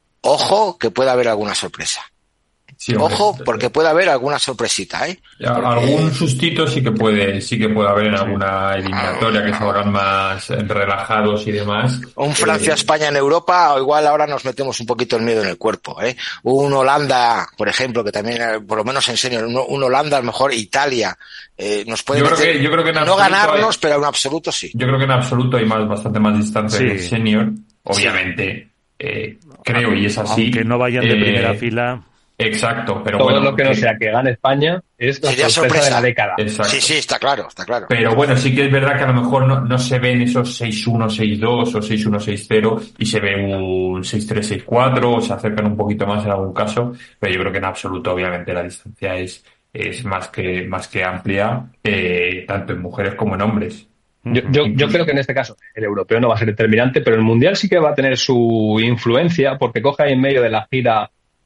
ojo que puede haber alguna sorpresa. Sí, ojo, porque puede haber alguna sorpresita, ¿eh? Porque... Algún sustito sí que puede, sí que puede haber en alguna eliminatoria que salgan más relajados y demás. Un Francia-España en Europa, o igual ahora nos metemos un poquito el miedo en el cuerpo, ¿eh? Un Holanda, por ejemplo, que también, por lo menos en serio, un, un Holanda, a lo mejor Italia, eh, nos puede yo meter, creo que, yo creo que en no ganarnos, hay, pero en absoluto sí. Yo creo que en absoluto hay más, bastante más distancia sí. que el senior, obviamente, sí. eh, creo, y es así. Aunque no vayan de eh, primera fila. Exacto, pero todo bueno, lo que no que... sea que gane España es la sorpresa, sorpresa de la década. Exacto. Sí, sí, está claro, está claro. Pero bueno, sí que es verdad que a lo mejor no, no se ven esos seis uno, seis dos o seis uno, seis cero y se ve un seis tres, seis cuatro o se acercan un poquito más en algún caso, pero yo creo que en absoluto obviamente la distancia es, es más que, más que amplia, eh, tanto en mujeres como en hombres. Yo, yo, yo creo que en este caso el europeo no va a ser determinante, pero el mundial sí que va a tener su influencia porque coge ahí en medio de la gira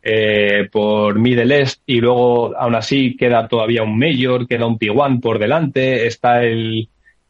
Eh, por Middle East y luego aún así queda todavía un Major, queda un P uno por delante, está el,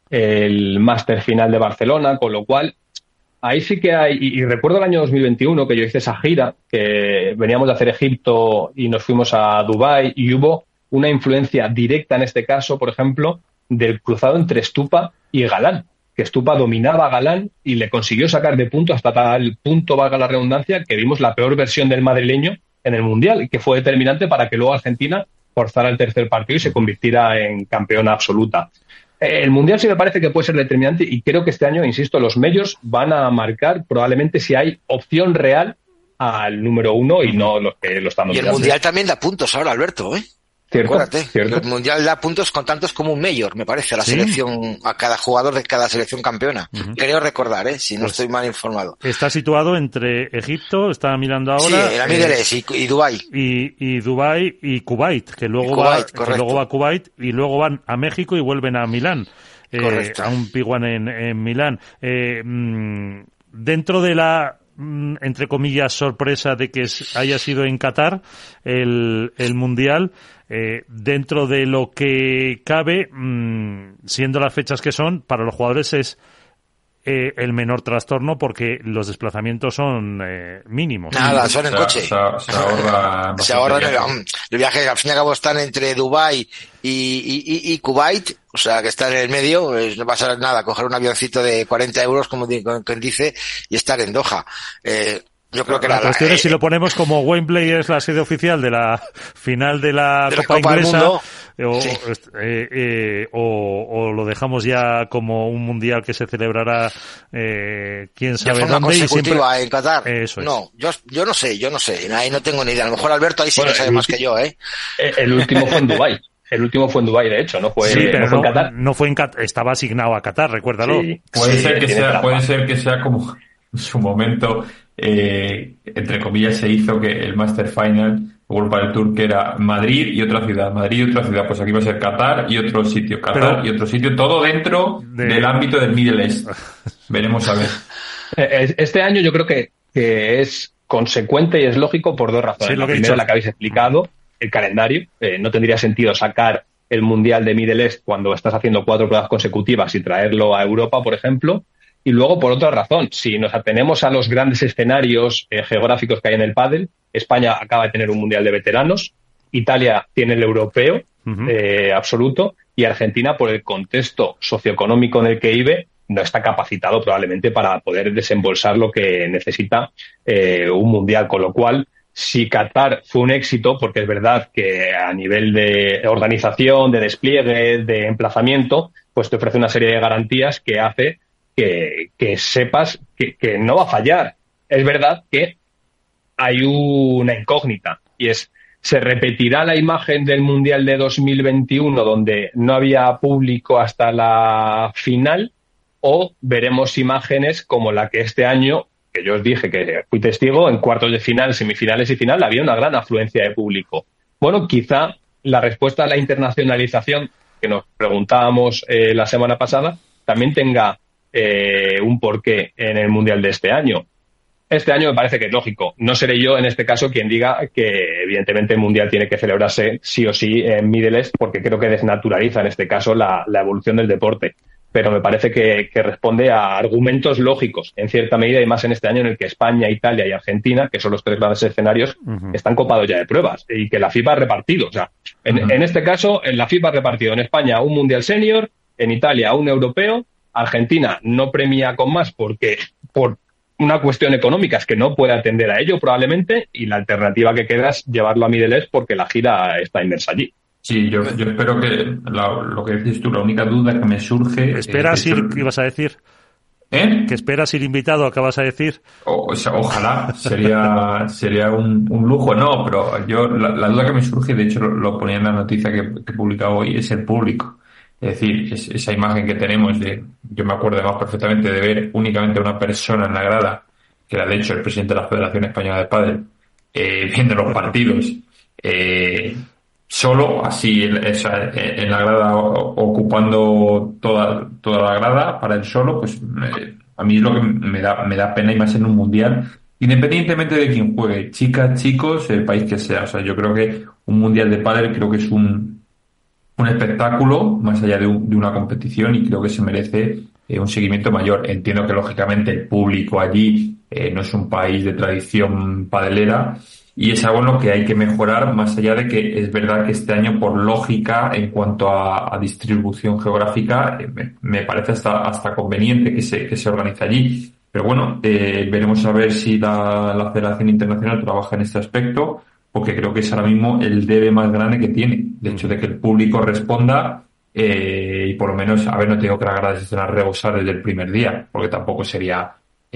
el Master Final de Barcelona, con lo cual ahí sí que hay, y, y recuerdo el año dos mil veintiuno que yo hice esa gira, que veníamos de hacer Egipto y nos fuimos a Dubái y hubo una influencia directa en este caso, por ejemplo, del cruzado entre Stupa y Galán, que Stupa dominaba a Galán y le consiguió sacar de punto hasta tal punto, valga la redundancia, que vimos la peor versión del madrileño en el Mundial y que fue determinante para que luego Argentina forzara el tercer partido y se convirtiera en campeona absoluta. El Mundial sí me parece que puede ser determinante y creo que este año, insisto, los medios van a marcar probablemente si hay opción real al número uno y no los que lo están dominando. Y el Mundial también da puntos ahora, Alberto, ¿eh? Cierto, Acuérdate, cierto. El Mundial da puntos con tantos como un Major, me parece, a la ¿Sí? selección, a cada jugador de cada selección campeona. Uh-huh. Creo recordar, ¿eh? Si no pues estoy mal informado. Está situado entre Egipto, está mirando ahora. Sí, el Middle East y, y Dubái. Y, y Dubái y Kuwait, que luego, y Kuwait, va, que luego va a Kuwait y luego van a México y vuelven a Milán. Eh, a un P uno en, en Milán. Eh, mmm, dentro de la entre comillas, sorpresa de que haya sido en Qatar el, el Mundial. Eh, dentro de lo que cabe, mmm, siendo las fechas que son, para los jugadores es eh, el menor trastorno porque los desplazamientos son eh, mínimos. Nada, son en se, coche. Se, se ahorra, se ahorra el, el viaje, al fin y al cabo están entre Dubái y, y, y, y Kuwait, o sea que están en el medio, no va a ser nada, coger un avioncito de cuarenta euros, como quien dice, y estar en Doha. Eh, Yo creo que la, la cuestión la, es si lo ponemos como Wembley es la sede oficial de la final de la de Copa, la Copa Inglesa, o, sí. eh, eh, o, o lo dejamos ya como un mundial que se celebrará eh, quién sabe de forma dónde y siempre en Qatar. Eso es. No, yo yo no sé, yo no sé, ahí no tengo ni idea. A lo mejor Alberto ahí sí bueno, que sabe más que yo, ¿eh? El último fue en Dubái. El último fue en Dubái, de hecho, no fue, sí, pero no fue no, en Qatar. No fue en Qatar, estaba asignado a Qatar, recuérdalo. Sí, puede sí, ser que sea, puede ser que sea como en su momento, eh, entre comillas, se hizo que el Master Final, World del Tour, que era Madrid y otra ciudad, Madrid y otra ciudad, pues aquí va a ser Qatar y otro sitio, Qatar pero, y otro sitio, todo dentro de... del ámbito del Middle East. Veremos a ver. Este año yo creo que, que es consecuente y es lógico por dos razones. Sí, la primera es la que habéis explicado, el calendario. Eh, no tendría sentido sacar el Mundial de Middle East cuando estás haciendo cuatro pruebas consecutivas y traerlo a Europa, por ejemplo. Y luego, por otra razón, si nos atenemos a los grandes escenarios eh, geográficos que hay en el pádel, España acaba de tener un Mundial de veteranos, Italia tiene el europeo uh-huh. eh, absoluto, y Argentina, por el contexto socioeconómico en el que vive, no está capacitado probablemente para poder desembolsar lo que necesita eh, un Mundial, con lo cual, si Qatar fue un éxito, porque es verdad que a nivel de organización, de despliegue, de emplazamiento, pues te ofrece una serie de garantías que hace que, que sepas que, que no va a fallar. Es verdad que hay una incógnita y es, ¿se repetirá la imagen del Mundial de dos mil veintiuno donde no había público hasta la final, o veremos imágenes como la que este año, que yo os dije que fui testigo, en cuartos de final, semifinales y final, había una gran afluencia de público? Bueno, quizá la respuesta a la internacionalización que nos preguntábamos eh, la semana pasada también tenga eh, un porqué en el Mundial de este año. Este año me parece que es lógico. No seré yo, en este caso, quien diga que, evidentemente, el Mundial tiene que celebrarse sí o sí en Middle East, porque creo que desnaturaliza, en este caso, la, la evolución del deporte. Pero me parece que, que responde a argumentos lógicos, en cierta medida, y más en este año en el que España, Italia y Argentina, que son los tres grandes escenarios, uh-huh. están copados ya de pruebas, y que la FIFA ha repartido. O sea, en, uh-huh. en este caso, en la FIFA ha repartido en España un Mundial Senior, en Italia un Europeo, Argentina no premia con más porque por una cuestión económica es que no puede atender a ello probablemente, y la alternativa que queda es llevarlo a Middle East porque la gira está inmersa allí. Sí, yo, yo espero que la, lo que dices tú, la única duda que me surge... ¿Esperas ir, qué ibas a decir? ¿Eh? ¿Que esperas ir invitado, acabas a decir? O, o sea, ojalá, sería sería un, un lujo, no, pero yo la, la duda que me surge, de hecho lo, lo ponía en la noticia que, que he publicado hoy, es el público. Es decir, es, esa imagen que tenemos de, yo me acuerdo además perfectamente de ver únicamente a una persona en la grada, que era de hecho el presidente de la Federación Española de Pádel, eh, viendo los partidos, eh, solo así en, en la grada, ocupando toda toda la grada para él solo, pues eh, a mí es lo que me da me da pena, y más en un mundial, independientemente de quién juegue, chicas, chicos, el país que sea. O sea, yo creo que un mundial de pádel creo que es un un espectáculo más allá de, un, de una competición, y creo que se merece eh, un seguimiento mayor. Entiendo que lógicamente el público allí eh, no es un país de tradición padelera, y es algo en lo que hay que mejorar, más allá de que es verdad que este año, por lógica, en cuanto a, a distribución geográfica, eh, me, me parece hasta, hasta conveniente que se, que se organice allí. Pero bueno, eh, veremos a ver si la, la Federación Internacional trabaja en este aspecto, porque creo que es ahora mismo el debe más grande que tiene. De hecho, de que el público responda, eh, y por lo menos, a ver, no tengo que las gradas estén a rebosar desde el primer día, porque tampoco sería,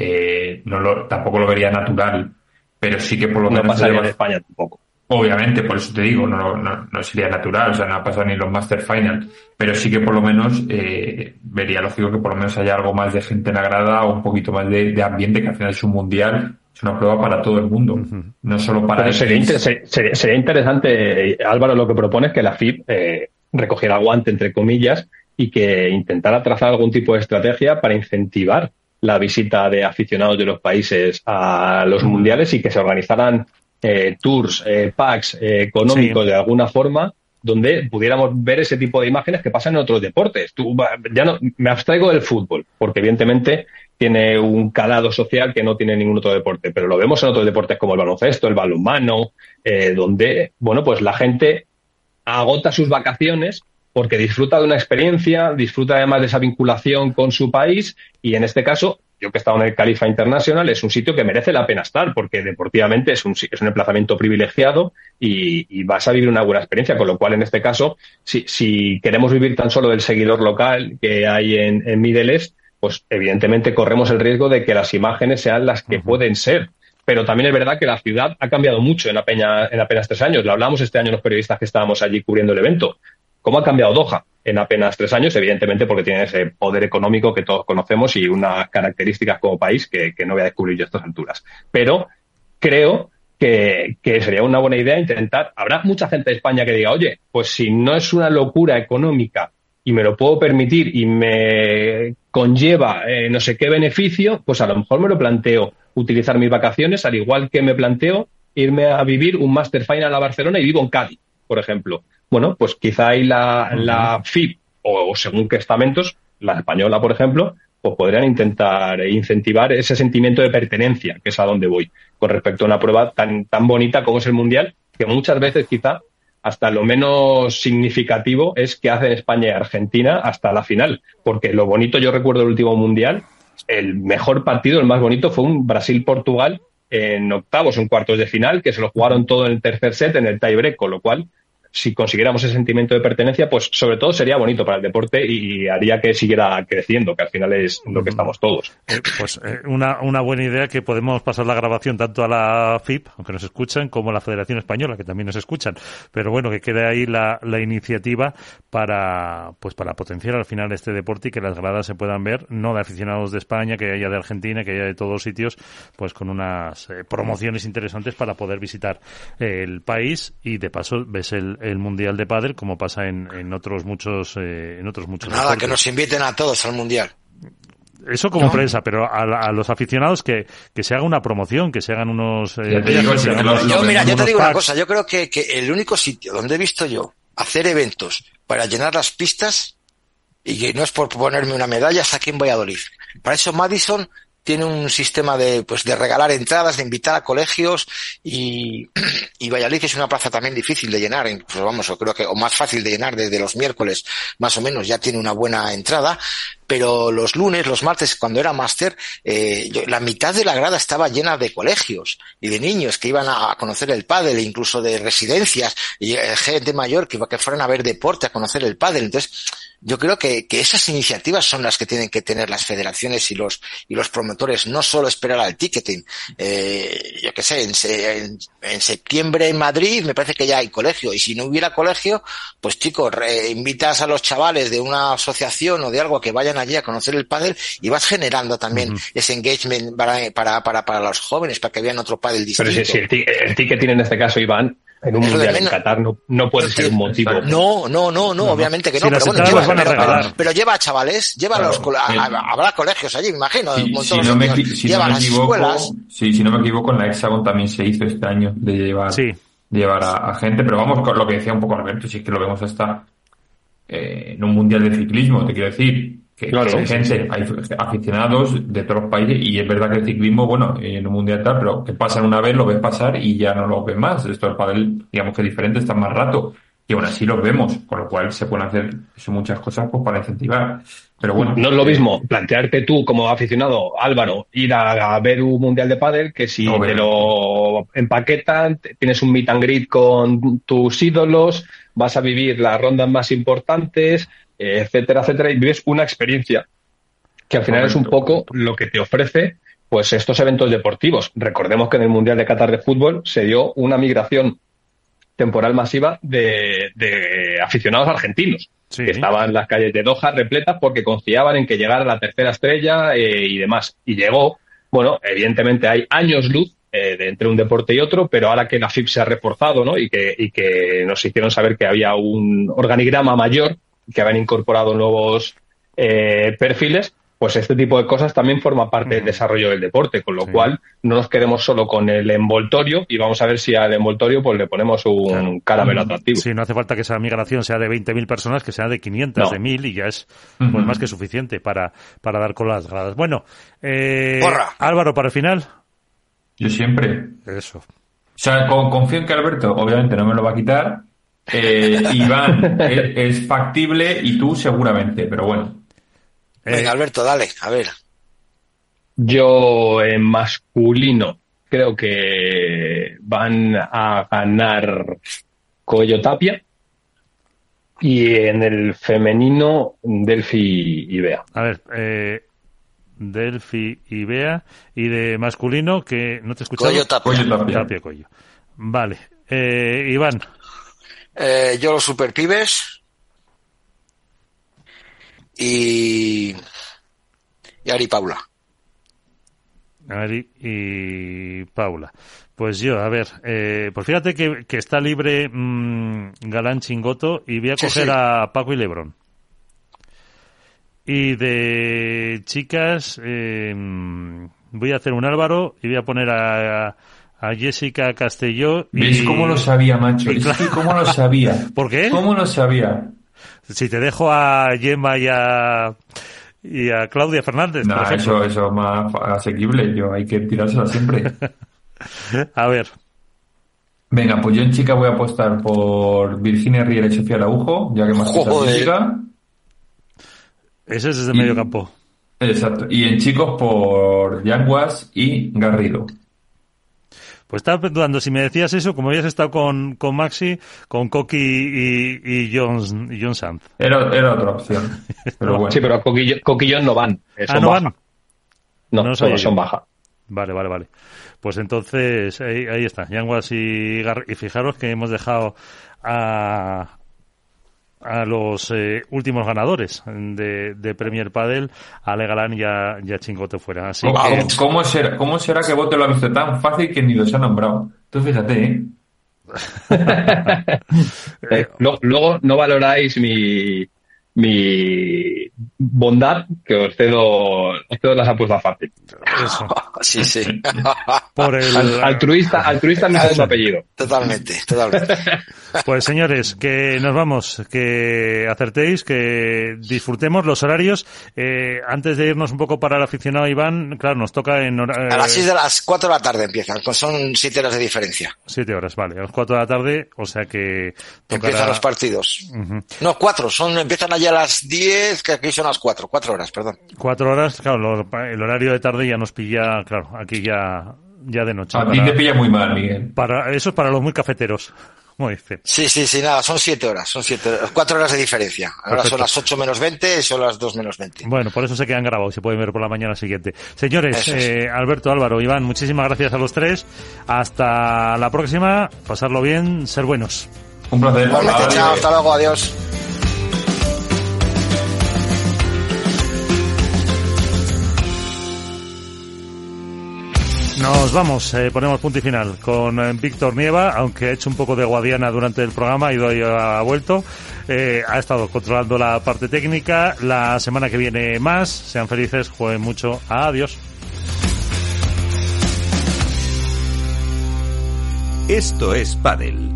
eh, no lo, tampoco lo vería natural, pero sí que por lo no menos... No pasaría en España tampoco. Obviamente, por eso te digo, no, no, no sería natural, o sea, no ha pasado ni los Master Final, pero sí que por lo menos, eh, vería lógico que por lo menos haya algo más de gente en la grada, o un poquito más de, de ambiente, que al final es un mundial. Es una prueba para todo el mundo, uh-huh. no solo para... Pero sería, inter- sería, sería interesante, Álvaro, lo que propone es que la F I B eh, recogiera guante, entre comillas, y que intentara trazar algún tipo de estrategia para incentivar la visita de aficionados de los países a los mundiales y que se organizaran eh, tours, eh, packs eh, económicos sí. de alguna forma, donde pudiéramos ver ese tipo de imágenes que pasan en otros deportes. Tú, ya no, me abstraigo del fútbol, porque evidentemente tiene un calado social que no tiene ningún otro deporte, pero lo vemos en otros deportes como el baloncesto, el balonmano, eh, donde, bueno, pues la gente agota sus vacaciones porque disfruta de una experiencia, disfruta además de esa vinculación con su país y en este caso, yo que he estado en el Khalifa International, es un sitio que merece la pena estar porque deportivamente es un, es un emplazamiento privilegiado y, y vas a vivir una buena experiencia, con lo cual en este caso, si, si queremos vivir tan solo del seguidor local que hay en, en Middle East, pues evidentemente corremos el riesgo de que las imágenes sean las que uh-huh. pueden ser. Pero también es verdad que la ciudad ha cambiado mucho en apenas, en apenas tres años. Lo hablamos este año los periodistas que estábamos allí cubriendo el evento. ¿Cómo ha cambiado Doha en apenas tres años? Evidentemente porque tiene ese poder económico que todos conocemos y unas características como país que, que no voy a descubrir yo a estas alturas. Pero creo que, que sería una buena idea intentar... Habrá mucha gente de España que diga, oye, pues si no es una locura económica y me lo puedo permitir y me conlleva eh, no sé qué beneficio, pues a lo mejor me lo planteo utilizar mis vacaciones, al igual que me planteo irme a vivir un Master Final a Barcelona y vivo en Cádiz, por ejemplo. Bueno, pues quizá ahí la, uh-huh. la F I B o, o según qué estamentos, la española, por ejemplo, pues podrían intentar incentivar ese sentimiento de pertenencia, que es a donde voy, con respecto a una prueba tan, tan bonita como es el Mundial, que muchas veces quizá hasta lo menos significativo es que hacen España y Argentina hasta la final. Porque lo bonito, yo recuerdo el último Mundial, el mejor partido, el más bonito, fue un Brasil-Portugal en octavos, en cuartos de final, que se lo jugaron todo en el tercer set, en el tie-break, con lo cual, si consiguiéramos ese sentimiento de pertenencia, pues sobre todo sería bonito para el deporte y haría que siguiera creciendo, que al final es lo que estamos todos. Eh, pues eh, una, una buena idea que podemos pasar la grabación tanto a la F I B, aunque nos escuchan, como a la Federación Española, que también nos escuchan. Pero bueno, que quede ahí la, la iniciativa para, pues para potenciar al final este deporte y que las gradas se puedan ver, no de aficionados de España, que haya de Argentina, que haya de todos sitios, pues con unas eh, promociones interesantes para poder visitar eh, el país y de paso ves el el Mundial de Pádel, como pasa en, en otros muchos eh, en otros muchos Nada, deportes. Que nos inviten a todos al Mundial. Eso como ¿no? prensa, pero a, a los aficionados que, que se haga una promoción, que se hagan unos... Eh, digo, se hagan unos yo, mira, yo te digo packs. Una cosa, yo creo que, que el único sitio donde he visto yo hacer eventos para llenar las pistas, y que no es por ponerme una medalla, es aquí en Valladolid. Para eso Madison tiene un sistema de pues de regalar entradas, de invitar a colegios y, y Valladolid es una plaza también difícil de llenar, pues vamos, yo creo que o más fácil de llenar desde los miércoles, más o menos ya tiene una buena entrada, pero los lunes, los martes, cuando era máster, eh, yo, la mitad de la grada estaba llena de colegios y de niños que iban a conocer el pádel, e incluso de residencias y eh, gente mayor que, que fueran a ver deporte, a conocer el pádel. Entonces, yo creo que, que esas iniciativas son las que tienen que tener las federaciones y los y los promotores, no solo esperar al ticketing. Eh, yo qué sé, en, en, en septiembre en Madrid me parece que ya hay colegio, y si no hubiera colegio, pues chicos, re, invitas a los chavales de una asociación o de algo que vayan allí a conocer el pádel y vas generando también uh-huh. ese engagement para, para para para los jóvenes, para que vean otro pádel distinto. Pero si, si el, t- el ticketing en este caso, Iván, en un mundial en Qatar no, no puede ser un motivo. No, no, no, no, no, obviamente que no, si pero bueno, lleva, van a pero, pero lleva a chavales, lleva claro, los, a, a, habrá colegios allí, me imagino, si, un montón si de no me, sitios, si lleva no me las equivoco, escuelas. Sí, si no me equivoco, en la Hexagon también se hizo este año de llevar, sí. llevar a, a gente, pero vamos con lo que decía un poco Alberto, si es que lo vemos hasta eh, en un mundial de ciclismo, te quiero decir, que, claro, que hay gente, sí, sí. hay aficionados de todos los países, y es verdad que el ciclismo, bueno, en un mundial tal, pero que pasan una vez, lo ves pasar y ya no lo ves más. Esto del pádel, digamos que es diferente, está más rato, y aún así los vemos, con lo cual se pueden hacer eso, muchas cosas pues para incentivar. Pero bueno, no es lo mismo plantearte tú como aficionado, Álvaro, ir a, a ver un mundial de pádel que si no, te lo empaquetan, tienes un meet and greet con tus ídolos, vas a vivir las rondas más importantes, etcétera, etcétera, y vives una experiencia que al final Momento. es un poco lo que te ofrece pues estos eventos deportivos. Recordemos que en el Mundial de Qatar de fútbol se dio una migración temporal masiva de, de aficionados argentinos, sí. que estaban en las calles de Doha repletas porque confiaban en que llegara la tercera estrella eh, y demás. Y llegó, bueno, evidentemente hay años luz eh, de entre un deporte y otro, pero ahora que la F I B se ha reforzado, ¿no? y que, y que nos hicieron saber que había un organigrama mayor, que habían incorporado nuevos eh, perfiles, pues este tipo de cosas también forma parte del desarrollo del deporte, con lo sí. cual no nos quedemos solo con el envoltorio y vamos a ver si al envoltorio pues le ponemos un claro. caramelo atractivo. Sí, no hace falta que esa migración sea de veinte mil personas, que sea de quinientas, no. de mil, y ya es pues, uh-huh. más que suficiente para, para dar con las gradas. Bueno, eh, Álvaro, para el final. Yo siempre. Eso. O sea, confío en que Alberto, obviamente, no me lo va a quitar. Eh, Iván es, es factible y tú seguramente, pero bueno. Venga, Alberto, dale, a ver. Yo en masculino creo que van a ganar Coello Tapia y en el femenino Delphi y Bea. A ver, eh, Delphi y Bea, y de masculino que no te he escuchado. Coello Tapia. Coello Tapia, Tapia Coello. Vale, eh, Iván. Eh, yo los superpibes. Y, y Ari Paula. Ari y Paula. Pues yo, a ver, eh, pues fíjate que, que está libre mmm, Galán Chingoto y voy a coger sí, sí. a Paco y Lebrón. Y de chicas eh, voy a hacer un Álvaro y voy a poner a, a Jessica Castelló. Y... ¿Ves cómo lo sabía, macho? Es que cómo lo sabía. ¿Por qué? ¿Cómo lo sabía? Si te dejo a Gemma y a, y a Claudia Fernández. No, por eso, eso es más asequible. Yo hay que tirársela siempre. A ver. Venga, pues yo en chica voy a apostar por Virginia Riera y Sofía Araujo, ya que más cosas chica. Ese es desde y, medio campo. Exacto. Y en chicos por Yanguas y Garrido. Pues estaba dudando, si me decías eso, como habías estado con, con Maxi, con Coqui y, y John, y John Sanz. Era, era otra opción. Pero bueno. Sí, pero Coqui, Coqui y John no van. Ah, ¿no baja. van? No, no son, son baja. Vale, vale, vale. Pues entonces, ahí, ahí está. Yanguas y Gar... Y fijaros que hemos dejado a... a los eh, últimos ganadores de, de Premier Padel, a Ale Galán y a, y a Chingote fuera. Así ¿Cómo, que... ¿cómo, será, ¿Cómo será que Bote lo ha visto tan fácil que ni los ha nombrado? Tú fíjate, ¿eh? eh luego, luego no valoráis mi mi bondad, que os cedo, os cedo las apuestas fácil. Eso. Sí, sí. Por el... Al, altruista, altruista es mi segundo apellido. Totalmente, totalmente. Pues señores, que nos vamos, que acertéis, que disfrutemos los horarios. Eh, antes de irnos un poco para el aficionado Iván, claro, nos toca en hora... A las seis de las cuatro de la tarde empiezan, son siete horas de diferencia. Siete horas, vale, a las cuatro de la tarde, o sea que tocará... Empiezan los partidos. Uh-huh. No, cuatro, son, empiezan allá a las diez, que aquí son las cuatro, cuatro horas, perdón. Cuatro horas, claro, lo, el horario de tarde ya nos pilla, claro, aquí ya, ya de noche. A ti te pilla muy mal, Miguel. Para, eso es para los muy cafeteros, como dice. Sí, sí, sí, nada, son siete horas, son siete, cuatro horas de diferencia. Ahora Perfecto. Son las ocho menos veinte y son las dos menos veinte. Bueno, por eso se quedan grabados, se pueden ver por la mañana siguiente. Señores, eh, Alberto, Álvaro, Iván, muchísimas gracias a los tres. Hasta la próxima, pasarlo bien, ser buenos. Un placer. Igualmente, chao, hasta luego, adiós. Nos vamos, eh, ponemos punto y final con eh, Víctor Nieva, aunque ha hecho un poco de guadiana durante el programa, ha ido y ha vuelto, eh, ha estado controlando la parte técnica. La semana que viene más, sean felices, jueguen mucho, adiós. Esto es Padel.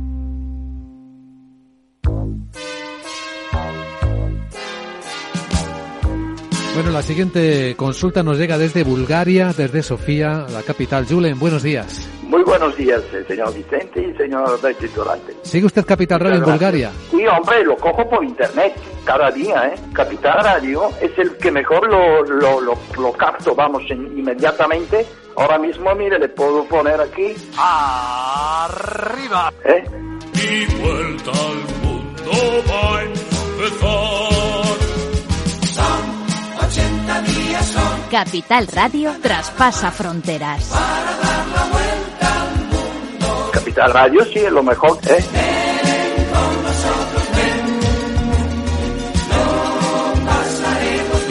Bueno, la siguiente consulta nos llega desde Bulgaria, desde Sofía, la capital. Julen, buenos días. Muy buenos días, señor Vicente y señor Durante. ¿Sigue usted Capital Radio en Bulgaria? Sí, hombre, lo cojo por internet cada día, ¿eh? Capital Radio es el que mejor lo, lo, lo, lo capto, vamos, en, inmediatamente. Ahora mismo, mire, le puedo poner aquí... ¡Arriba! ¿Eh? Y vuelta al mundo va a empezar. ochenta días son. Capital Radio traspasa fronteras. Para dar la vuelta al mundo. Capital Radio sí es lo mejor, ¿eh? Ven con nosotros, ven. Lo pasaremos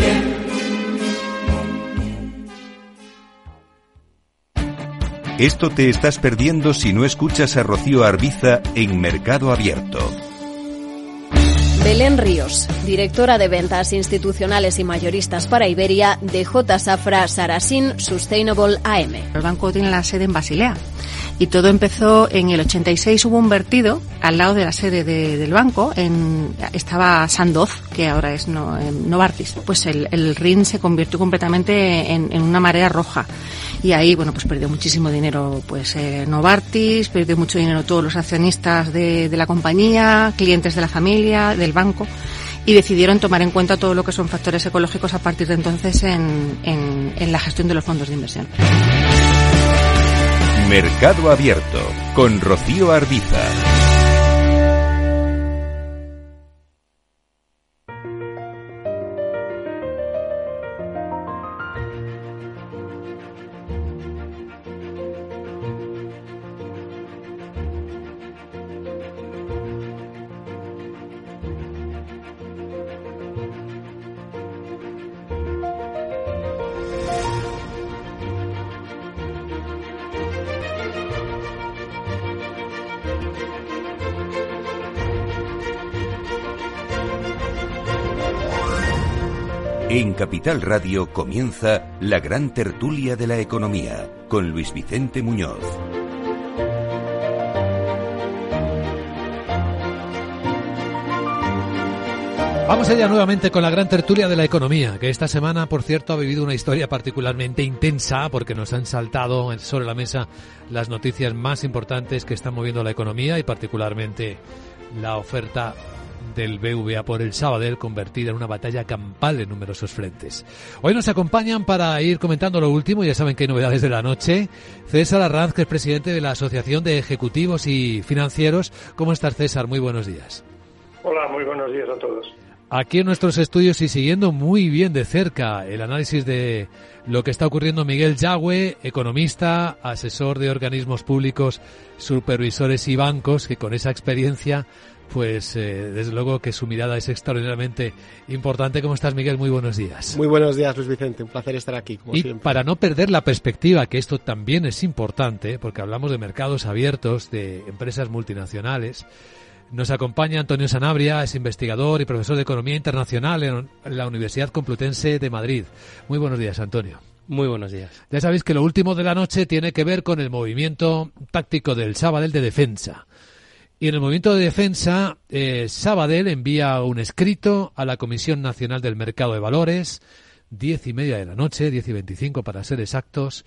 bien. Esto te estás perdiendo si no escuchas a Rocío Arbiza en Mercado Abierto. Belén Ríos, directora de ventas institucionales y mayoristas para Iberia de J. Safra Sarasin Sustainable A M. El banco tiene la sede en Basilea y todo empezó en el ochenta y seis. Hubo un vertido al lado de la sede de, del banco, en, estaba Sandoz, que ahora es no, Novartis. Pues el, el Rin se convirtió completamente en, en una marea roja. Y ahí, bueno, pues perdió muchísimo dinero, pues eh, Novartis, perdió mucho dinero todos los accionistas de, de la compañía, clientes de la familia, del banco, y decidieron tomar en cuenta todo lo que son factores ecológicos a partir de entonces en, en, en la gestión de los fondos de inversión. Mercado Abierto con Rocío Arbiza. En Capital Radio comienza la gran tertulia de la economía con Luis Vicente Muñoz. Vamos allá nuevamente con la gran tertulia de la economía, que esta semana, por cierto, ha vivido una historia particularmente intensa porque nos han saltado sobre la mesa las noticias más importantes que están moviendo la economía y particularmente la oferta del B V A por el Sabadell, convertida en una batalla campal en numerosos frentes. Hoy nos acompañan para ir comentando lo último, ya saben que hay novedades de la noche, César Arranz, que es presidente de la Asociación de Ejecutivos y Financieros. ¿Cómo estás, César? Muy buenos días. Hola, muy buenos días a todos. Aquí en nuestros estudios y siguiendo muy bien de cerca el análisis de lo que está ocurriendo, Miguel Yagüe, economista, asesor de organismos públicos, supervisores y bancos, que con esa experiencia, pues eh, desde luego que su mirada es extraordinariamente importante. ¿Cómo estás, Miguel? Muy buenos días. Muy buenos días, Luis Vicente. Un placer estar aquí, como y siempre. Para no perder la perspectiva, que esto también es importante, porque hablamos de mercados abiertos, de empresas multinacionales, nos acompaña Antonio Sanabria, es investigador y profesor de Economía Internacional en la Universidad Complutense de Madrid. Muy buenos días, Antonio. Muy buenos días. Ya sabéis que lo último de la noche tiene que ver con el movimiento táctico del Sabadell de defensa. Y en el movimiento de defensa, eh, Sabadell envía un escrito a la Comisión Nacional del Mercado de Valores, diez y media de la noche, diez y veinticinco para ser exactos,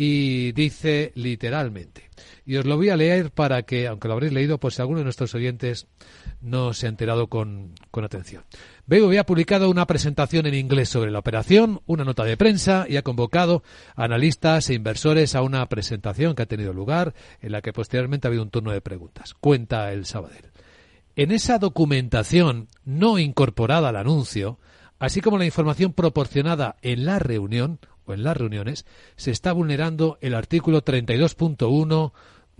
y dice literalmente, y os lo voy a leer para que, aunque lo habréis leído, pues si alguno de nuestros oyentes no se ha enterado con, con atención. B V A ha publicado una presentación en inglés sobre la operación, una nota de prensa, y ha convocado a analistas e inversores a una presentación que ha tenido lugar, en la que posteriormente ha habido un turno de preguntas. Cuenta el Sabadell. En esa documentación no incorporada al anuncio, así como la información proporcionada en la reunión, o en las reuniones, se está vulnerando el artículo treinta y dos punto uno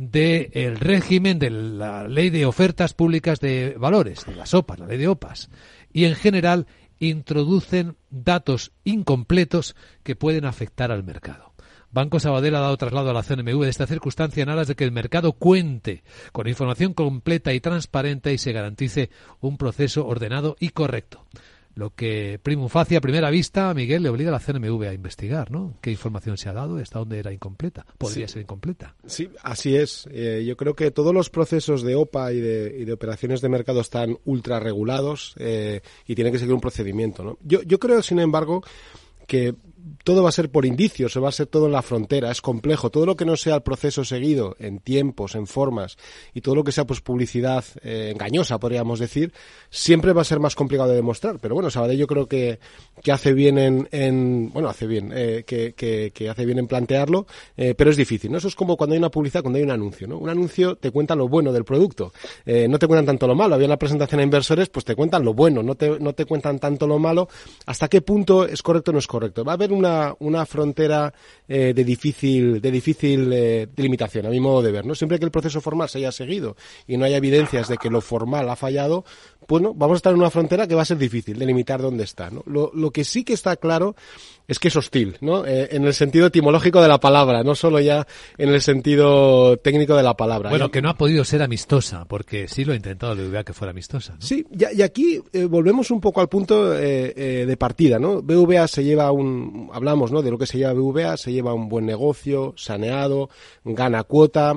del régimen de la Ley de Ofertas Públicas de Valores, de las O P A S, la Ley de O P A S, y en general introducen datos incompletos que pueden afectar al mercado. Banco Sabadell ha dado traslado a la C N M V de esta circunstancia en aras de que el mercado cuente con información completa y transparente y se garantice un proceso ordenado y correcto. Lo que primum facie a primera vista, Miguel, le obliga a la C N M V a investigar, ¿no? ¿Qué información se ha dado? ¿Hasta dónde era incompleta? Podría sí. ser incompleta. Sí, así es. Eh, yo creo que todos los procesos de O P A y de, y de operaciones de mercado están ultra regulados eh, y tienen que seguir un procedimiento, ¿no? Yo, yo creo, sin embargo, que todo va a ser por indicios, o va a ser todo en la frontera, es complejo. Todo lo que no sea el proceso seguido en tiempos, en formas, y todo lo que sea pues publicidad eh, engañosa, podríamos decir, siempre va a ser más complicado de demostrar. Pero bueno, Sabadell yo creo que, que hace bien en, en bueno, hace bien, eh, que, que, que hace bien en plantearlo, eh, pero es difícil, ¿no? Eso es como cuando hay una publicidad, cuando hay un anuncio, ¿no? Un anuncio te cuenta lo bueno del producto, eh, no te cuentan tanto lo malo. Había una presentación a inversores, pues te cuentan lo bueno, no te, no te cuentan tanto lo malo. ¿Hasta qué punto es correcto o no es correcto? Va a haber ser una, una frontera eh, de difícil, de difícil eh, delimitación, a mi modo de ver, ¿no? Siempre que el proceso formal se haya seguido y no haya evidencias de que lo formal ha fallado, bueno, vamos a estar en una frontera que va a ser difícil delimitar dónde está, ¿no? Lo, lo que sí que está claro es que es hostil, ¿no? Eh, en el sentido etimológico de la palabra, no solo ya en el sentido técnico de la palabra. Bueno, ya... que no ha podido ser amistosa, porque sí lo ha intentado el B B V A que fuera amistosa, ¿no? Sí, y, y aquí eh, volvemos un poco al punto eh, eh, de partida, ¿no? B B V A se lleva un, hablamos, ¿no? De lo que se lleva B B V A, se lleva un buen negocio, saneado, gana cuota,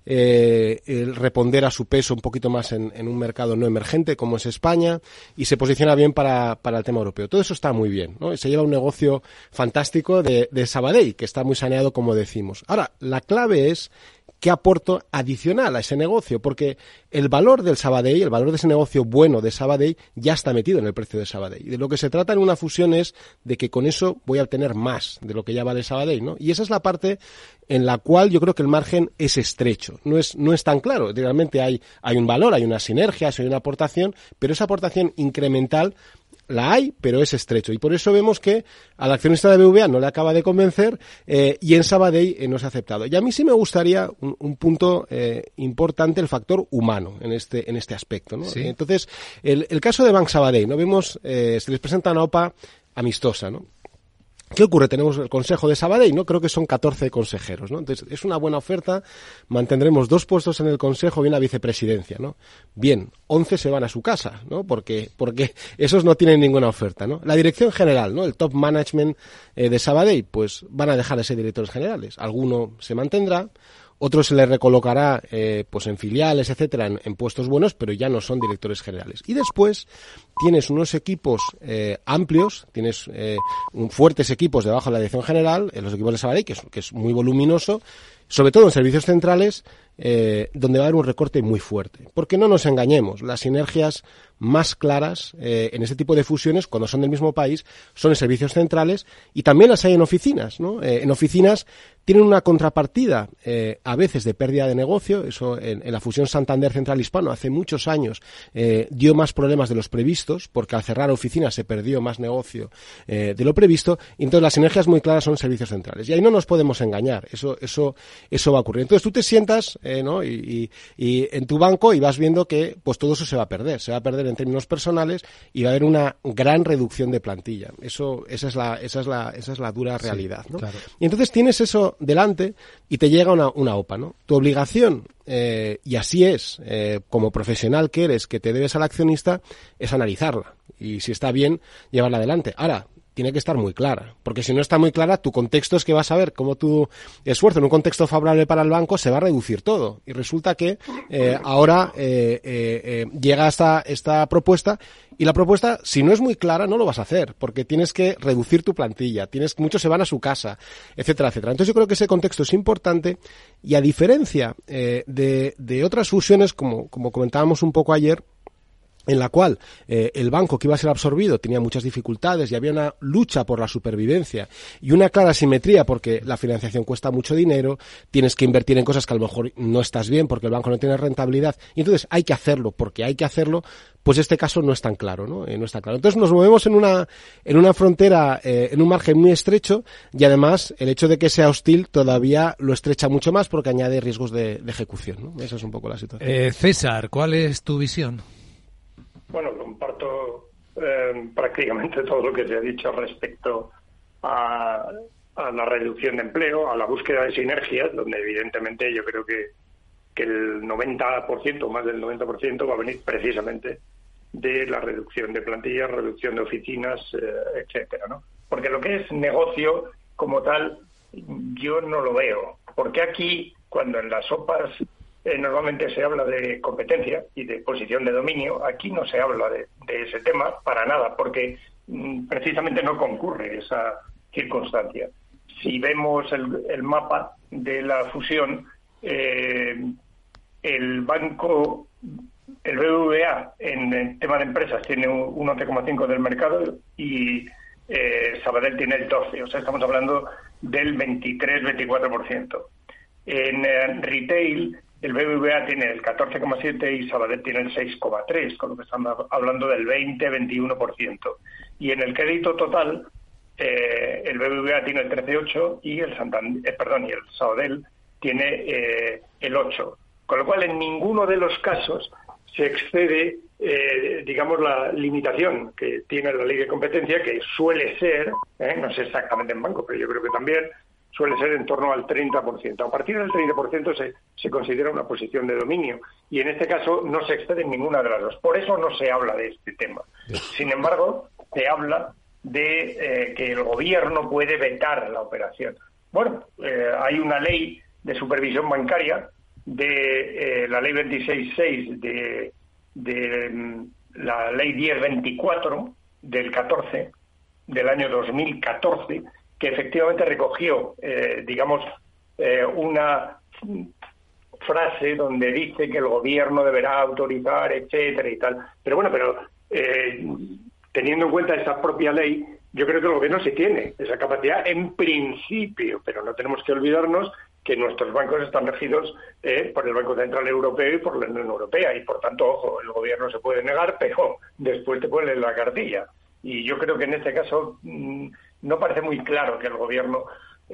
eh, el responder a su peso un poquito más en, en un mercado no emergente como es España, y se posiciona bien para, para el tema europeo. Todo eso está muy bien, ¿no? Y se lleva un negocio fantástico de, de Sabadell, que está muy saneado, como decimos. Ahora, la clave es qué aporto adicional a ese negocio, porque el valor del Sabadell, el valor de ese negocio bueno de Sabadell, ya está metido en el precio de Sabadell. Y de lo que se trata en una fusión es de que con eso voy a obtener más de lo que ya vale Sabadell, ¿no? Y esa es la parte en la cual yo creo que el margen es estrecho, no es no es tan claro. Realmente hay hay un valor, hay unas sinergias, hay una aportación, pero esa aportación incremental la hay, pero es estrecho. Y por eso vemos que al accionista de B B V A no le acaba de convencer eh, y en Sabadell eh, no se ha aceptado. Y a mí sí me gustaría un, un punto eh, importante, el factor humano en este en este aspecto, ¿no? Sí. Entonces, el, el caso de Banc Sabadell, ¿no? Vemos, eh, se les presenta una O P A amistosa, ¿no? ¿Qué ocurre? Tenemos el Consejo de Sabadell, ¿no? Creo que son catorce consejeros, ¿no? Entonces, es una buena oferta, mantendremos dos puestos en el Consejo y una vicepresidencia, ¿no? Bien, once se van a su casa, ¿no? Porque, porque esos no tienen ninguna oferta, ¿no? La dirección general, ¿no? El top management eh, de Sabadell, pues van a dejar de ser directores generales. Alguno se mantendrá, otro se le recolocará eh, pues en filiales, etcétera, en, en puestos buenos, pero ya no son directores generales. Y después tienes unos equipos eh, amplios, tienes eh, un, fuertes equipos debajo de la dirección general, en los equipos de Sabadell, que es, que es muy voluminoso, sobre todo en servicios centrales, eh, donde va a haber un recorte muy fuerte. Porque no nos engañemos, las sinergias más claras eh, en este tipo de fusiones, cuando son del mismo país, son en servicios centrales y también las hay en oficinas, ¿no? Eh, en oficinas tienen una contrapartida eh, a veces de pérdida de negocio. Eso en, en la fusión Santander Central Hispano hace muchos años eh, dio más problemas de los previstos, porque al cerrar oficinas se perdió más negocio eh, de lo previsto, y entonces las sinergias muy claras son servicios centrales. Y ahí no nos podemos engañar, eso eso eso va a ocurrir. Entonces tú te sientas eh, ¿no? y, y, y en tu banco y vas viendo que pues todo eso se va a perder, se va a perder en términos personales y va a haber una gran reducción de plantilla. Eso, esa es la, esa es la, esa es la dura realidad, sí, ¿no? Claro. Y entonces tienes eso delante y te llega una, una O P A, ¿no? Tu obligación, eh, y así es, eh, como profesional que eres, que te debes al accionista, es analizarla. Y si está bien, llevarla adelante. Ahora, tiene que estar muy clara, porque si no está muy clara, tu contexto es que vas a ver cómo tu esfuerzo en un contexto favorable para el banco se va a reducir todo. Y resulta que eh, ahora eh, eh, eh, llega esta, esta propuesta, y la propuesta, si no es muy clara, no lo vas a hacer, porque tienes que reducir tu plantilla, tienes muchos se van a su casa, etcétera, etcétera. Entonces yo creo que ese contexto es importante, y a diferencia eh, de, de otras fusiones, como, como comentábamos un poco ayer, en la cual eh, el banco que iba a ser absorbido tenía muchas dificultades y había una lucha por la supervivencia y una clara simetría, porque la financiación cuesta mucho dinero, tienes que invertir en cosas que a lo mejor no estás bien porque el banco no tiene rentabilidad, y entonces hay que hacerlo porque hay que hacerlo. Pues este caso no es tan claro, ¿no? Eh, no está claro. Entonces nos movemos en una en una frontera, eh, en un margen muy estrecho, y además el hecho de que sea hostil todavía lo estrecha mucho más porque añade riesgos de, de ejecución, ¿no? Esa es un poco la situación. Eh, César, ¿cuál es tu visión? Bueno, comparto eh, prácticamente todo lo que se ha dicho respecto a, a la reducción de empleo, a la búsqueda de sinergias, donde evidentemente yo creo que, que el noventa por ciento, más del noventa por ciento, va a venir precisamente de la reducción de plantillas, reducción de oficinas, eh, etcétera, ¿no? Porque lo que es negocio como tal, yo no lo veo. Porque aquí, cuando en las O P As Eh, normalmente se habla de competencia y de posición de dominio, aquí no se habla de, de ese tema para nada, porque mm, precisamente no concurre esa circunstancia. Si vemos el, el mapa de la fusión, eh, el banco, el B B V A en el tema de empresas tiene un once coma cinco del mercado y eh, Sabadell tiene el doce, o sea, estamos hablando del veintitrés veinticuatro por ciento. En eh, retail, el B B V A tiene el catorce coma siete y Sabadell tiene el seis coma tres, con lo que estamos hablando del veinte veintiuno por ciento. Y en el crédito total, eh, el B B V A tiene el trece coma ocho y el Santander, eh, perdón, y el Sabadell tiene eh, el ocho. Con lo cual, en ninguno de los casos se excede, eh, digamos, la limitación que tiene la ley de competencia, que suele ser, eh, no sé exactamente en banco, pero yo creo que también suele ser en torno al treinta por ciento. A partir del treinta por ciento se, se considera una posición de dominio y en este caso no se excede en ninguna de las dos. Por eso no se habla de este tema. Sin embargo, se habla de eh, que el gobierno puede vetar la operación. Bueno, eh, hay una ley de supervisión bancaria, de eh, la ley veintiséis seis, de, de mm, la ley diez veinticuatro del catorce, del año dos mil catorce, que efectivamente recogió, eh, digamos, eh, una frase donde dice que el gobierno deberá autorizar, etcétera y tal. Pero bueno, pero eh, teniendo en cuenta esa propia ley, yo creo que el gobierno sí tiene esa capacidad en principio, pero no tenemos que olvidarnos que nuestros bancos están regidos eh, por el Banco Central Europeo y por la Unión Europea, y por tanto, ojo, el gobierno se puede negar, pero después te ponen la cartilla. Y yo creo que en este caso mmm, no parece muy claro que el gobierno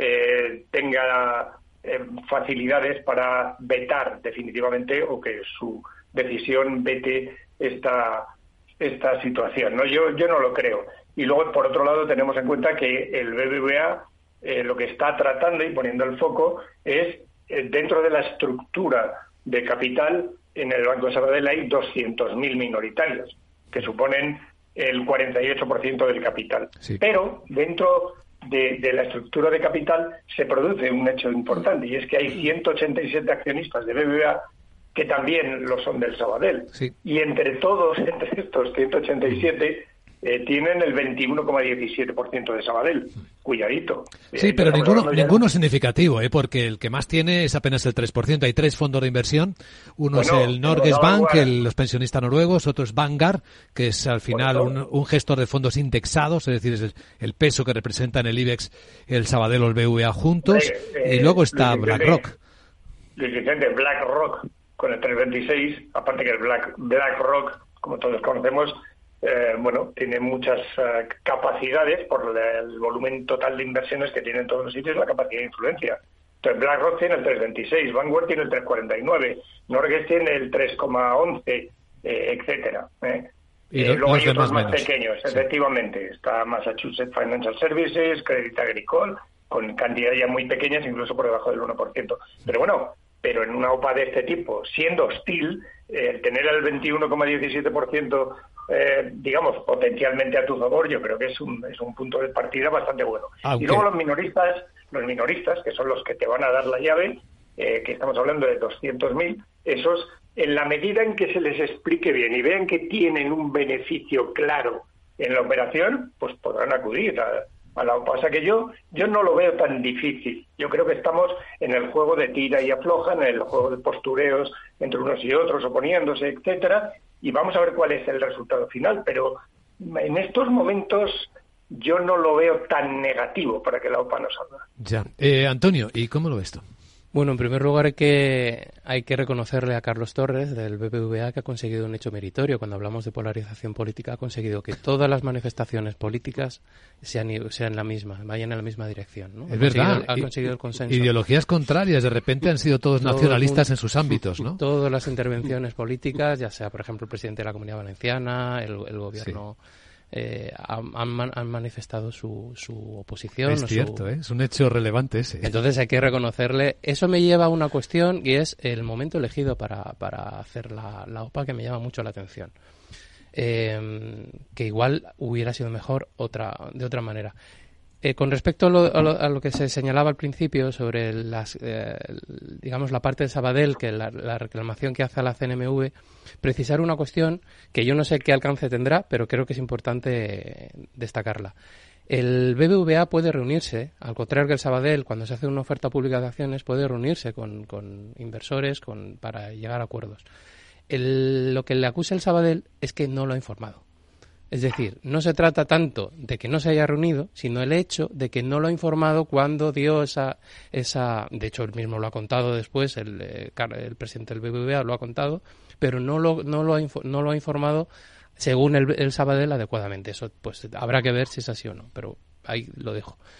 eh, tenga eh, facilidades para vetar definitivamente o que su decisión vete esta esta situación, ¿no? Yo yo no lo creo. Y luego, por otro lado, tenemos en cuenta que el B B V A eh, lo que está tratando y poniendo el foco es eh, dentro de la estructura de capital. En el Banco de Sabadell hay doscientos mil minoritarios, que suponen el cuarenta y ocho por ciento del capital. Sí. Pero dentro de, de la estructura de capital se produce un hecho importante, y es que hay ciento ochenta y siete accionistas de B B V A que también lo son del Sabadell. Sí. Y entre todos, entre estos ciento ochenta y siete, eh, tienen el veintiuno coma diecisiete por ciento de Sabadell. Cuidadito. Sí, eh, pero ninguno, ya... ninguno significativo, ¿eh? Porque el que más tiene es apenas el tres por ciento. Hay tres fondos de inversión. Uno bueno, es el Norges Bank, el, los pensionistas noruegos. Otro es Vanguard, que es al final un, un gestor de fondos indexados, es decir, es el, el peso que representa en el IBEX el Sabadell o el B B V A juntos. Eh, eh, y luego está Luis BlackRock. Luis Vicente, BlackRock con el tres veintiséis, aparte que el Black, BlackRock, como todos conocemos, eh, bueno, tiene muchas uh, capacidades por la, el volumen total de inversiones que tiene en todos los sitios, la capacidad de influencia. Entonces BlackRock tiene el tres veintiséis, Vanguard tiene el tres cuarenta y nueve, Norges tiene el tres coma once, eh, etcétera. Eh. Y eh, luego hay otros más menos. pequeños, sí. Efectivamente. Está Massachusetts Financial Services, Crédit Agricole, con cantidades ya muy pequeñas, incluso por debajo del uno por ciento. Pero bueno, pero en una O P A de este tipo, siendo hostil, eh, tener el veintiuno coma diecisiete por ciento, eh, digamos, potencialmente a tu favor, yo creo que es un, es un punto de partida bastante bueno. Aunque... Y luego los minoristas, los minoristas, que son los que te van a dar la llave, eh, que estamos hablando de doscientos mil, esos, en la medida en que se les explique bien y vean que tienen un beneficio claro en la operación, pues podrán acudir a... A lo que pasa que yo yo no lo veo tan difícil. Yo creo que estamos en el juego de tira y afloja, en el juego de postureos entre unos y otros, oponiéndose, etcétera, y vamos a ver cuál es el resultado final. Pero en estos momentos yo no lo veo tan negativo para que la O P A nos salga. Ya. Eh, Antonio, ¿y cómo lo ves tú? Bueno, en primer lugar hay que hay que reconocerle a Carlos Torres del B B V A que ha conseguido un hecho meritorio. Cuando hablamos de polarización política, ha conseguido que todas las manifestaciones políticas sean sean la misma, vayan en la misma dirección, ¿no? Es verdad. Ha conseguido el consenso. Ideologías contrarias, de repente han sido todos Todo nacionalistas mundo, en sus ámbitos, ¿no? Todas las intervenciones políticas, ya sea, por ejemplo, el presidente de la Comunidad Valenciana, el, el gobierno... Sí. Eh, han, han manifestado su, su oposición. Es cierto, su... ¿eh? Es un hecho relevante ese. Entonces hay que reconocerle. Eso me lleva a una cuestión y es el momento elegido para, para hacer la, la O P A, que me llama mucho la atención. Eh, que igual hubiera sido mejor otra de otra manera. Eh, con respecto a lo, a, lo, a lo que se señalaba al principio sobre las, eh, digamos, la parte de Sabadell, que la, la reclamación que hace a la C N M V, precisar una cuestión que yo no sé qué alcance tendrá, pero creo que es importante destacarla. El B B V A puede reunirse, al contrario que el Sabadell, cuando se hace una oferta pública de acciones, puede reunirse con, con inversores con, para llegar a acuerdos. El, lo que le acusa el Sabadell es que no lo ha informado. Es decir, no se trata tanto de que no se haya reunido, sino el hecho de que no lo ha informado cuando dio esa... esa de hecho, él mismo lo ha contado después, el, el presidente del B B V A lo ha contado, pero no lo, no lo, ha, no lo ha informado según el, el Sabadell adecuadamente. Eso pues habrá que ver si es así o no, pero ahí lo dejo.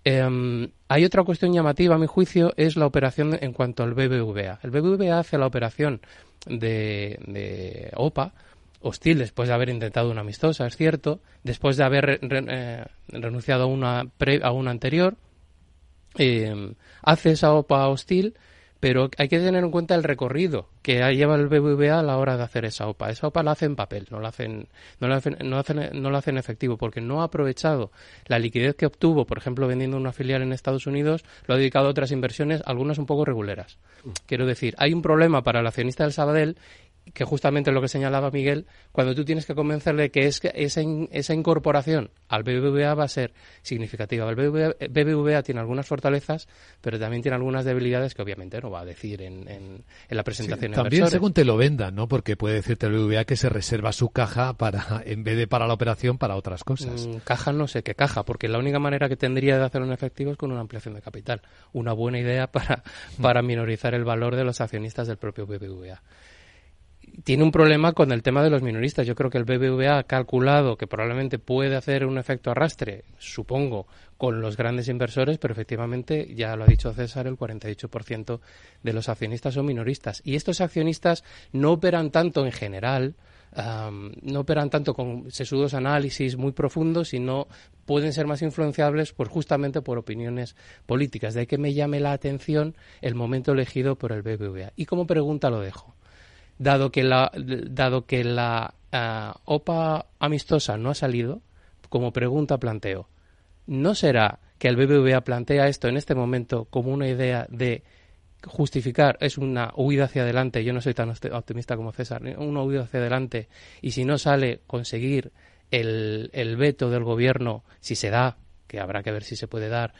Eh, hay otra cuestión llamativa, a mi juicio, es la operación en cuanto al B B V A. El B B V A hace la operación de, de OPA hostil después de haber intentado una amistosa, es cierto, después de haber re, re, eh, renunciado a una, pre, a una anterior, eh, hace esa OPA hostil, pero hay que tener en cuenta el recorrido que lleva el B B V A a la hora de hacer esa OPA. Esa OPA la hace en papel, no la hacen, no la hacen, no hacen, no la hacen efectivo, porque no ha aprovechado la liquidez que obtuvo, por ejemplo, vendiendo una filial en Estados Unidos, lo ha dedicado a otras inversiones, algunas un poco reguleras. Quiero decir, hay un problema para el accionista del Sabadell, que justamente es lo que señalaba Miguel, cuando tú tienes que convencerle que es que esa, in, esa incorporación al B B V A va a ser significativa. El B B V A tiene algunas fortalezas, pero también tiene algunas debilidades que obviamente no va a decir en, en, en la presentación. Sí, también según te lo vendan, ¿no? Porque puede decirte el B B V A que se reserva su caja para, en vez de para la operación, para otras cosas. Mm, caja no sé qué caja, porque la única manera que tendría de hacerlo en efectivo es con una ampliación de capital. Una buena idea para, para minorizar el valor de los accionistas del propio B B V A. Tiene un problema con el tema de los minoristas. Yo creo que el B B V A ha calculado que probablemente puede hacer un efecto arrastre, supongo, con los grandes inversores, pero efectivamente, ya lo ha dicho César, el cuarenta y ocho por ciento de los accionistas son minoristas. Y estos accionistas no operan tanto en general, um, no operan tanto con sesudos análisis muy profundos, sino pueden ser más influenciables pues justamente por opiniones políticas. De ahí que me llame la atención el momento elegido por el B B V A. Y como pregunta lo dejo. Dado que la, dado que la uh, OPA amistosa no ha salido, como pregunta planteo, ¿no será que el B B V A plantea esto en este momento como una idea de justificar, es una huida hacia adelante, yo no soy tan optimista como César, una huida hacia adelante, y si no sale, conseguir el, el veto del gobierno, si se da, que habrá que ver si se puede dar,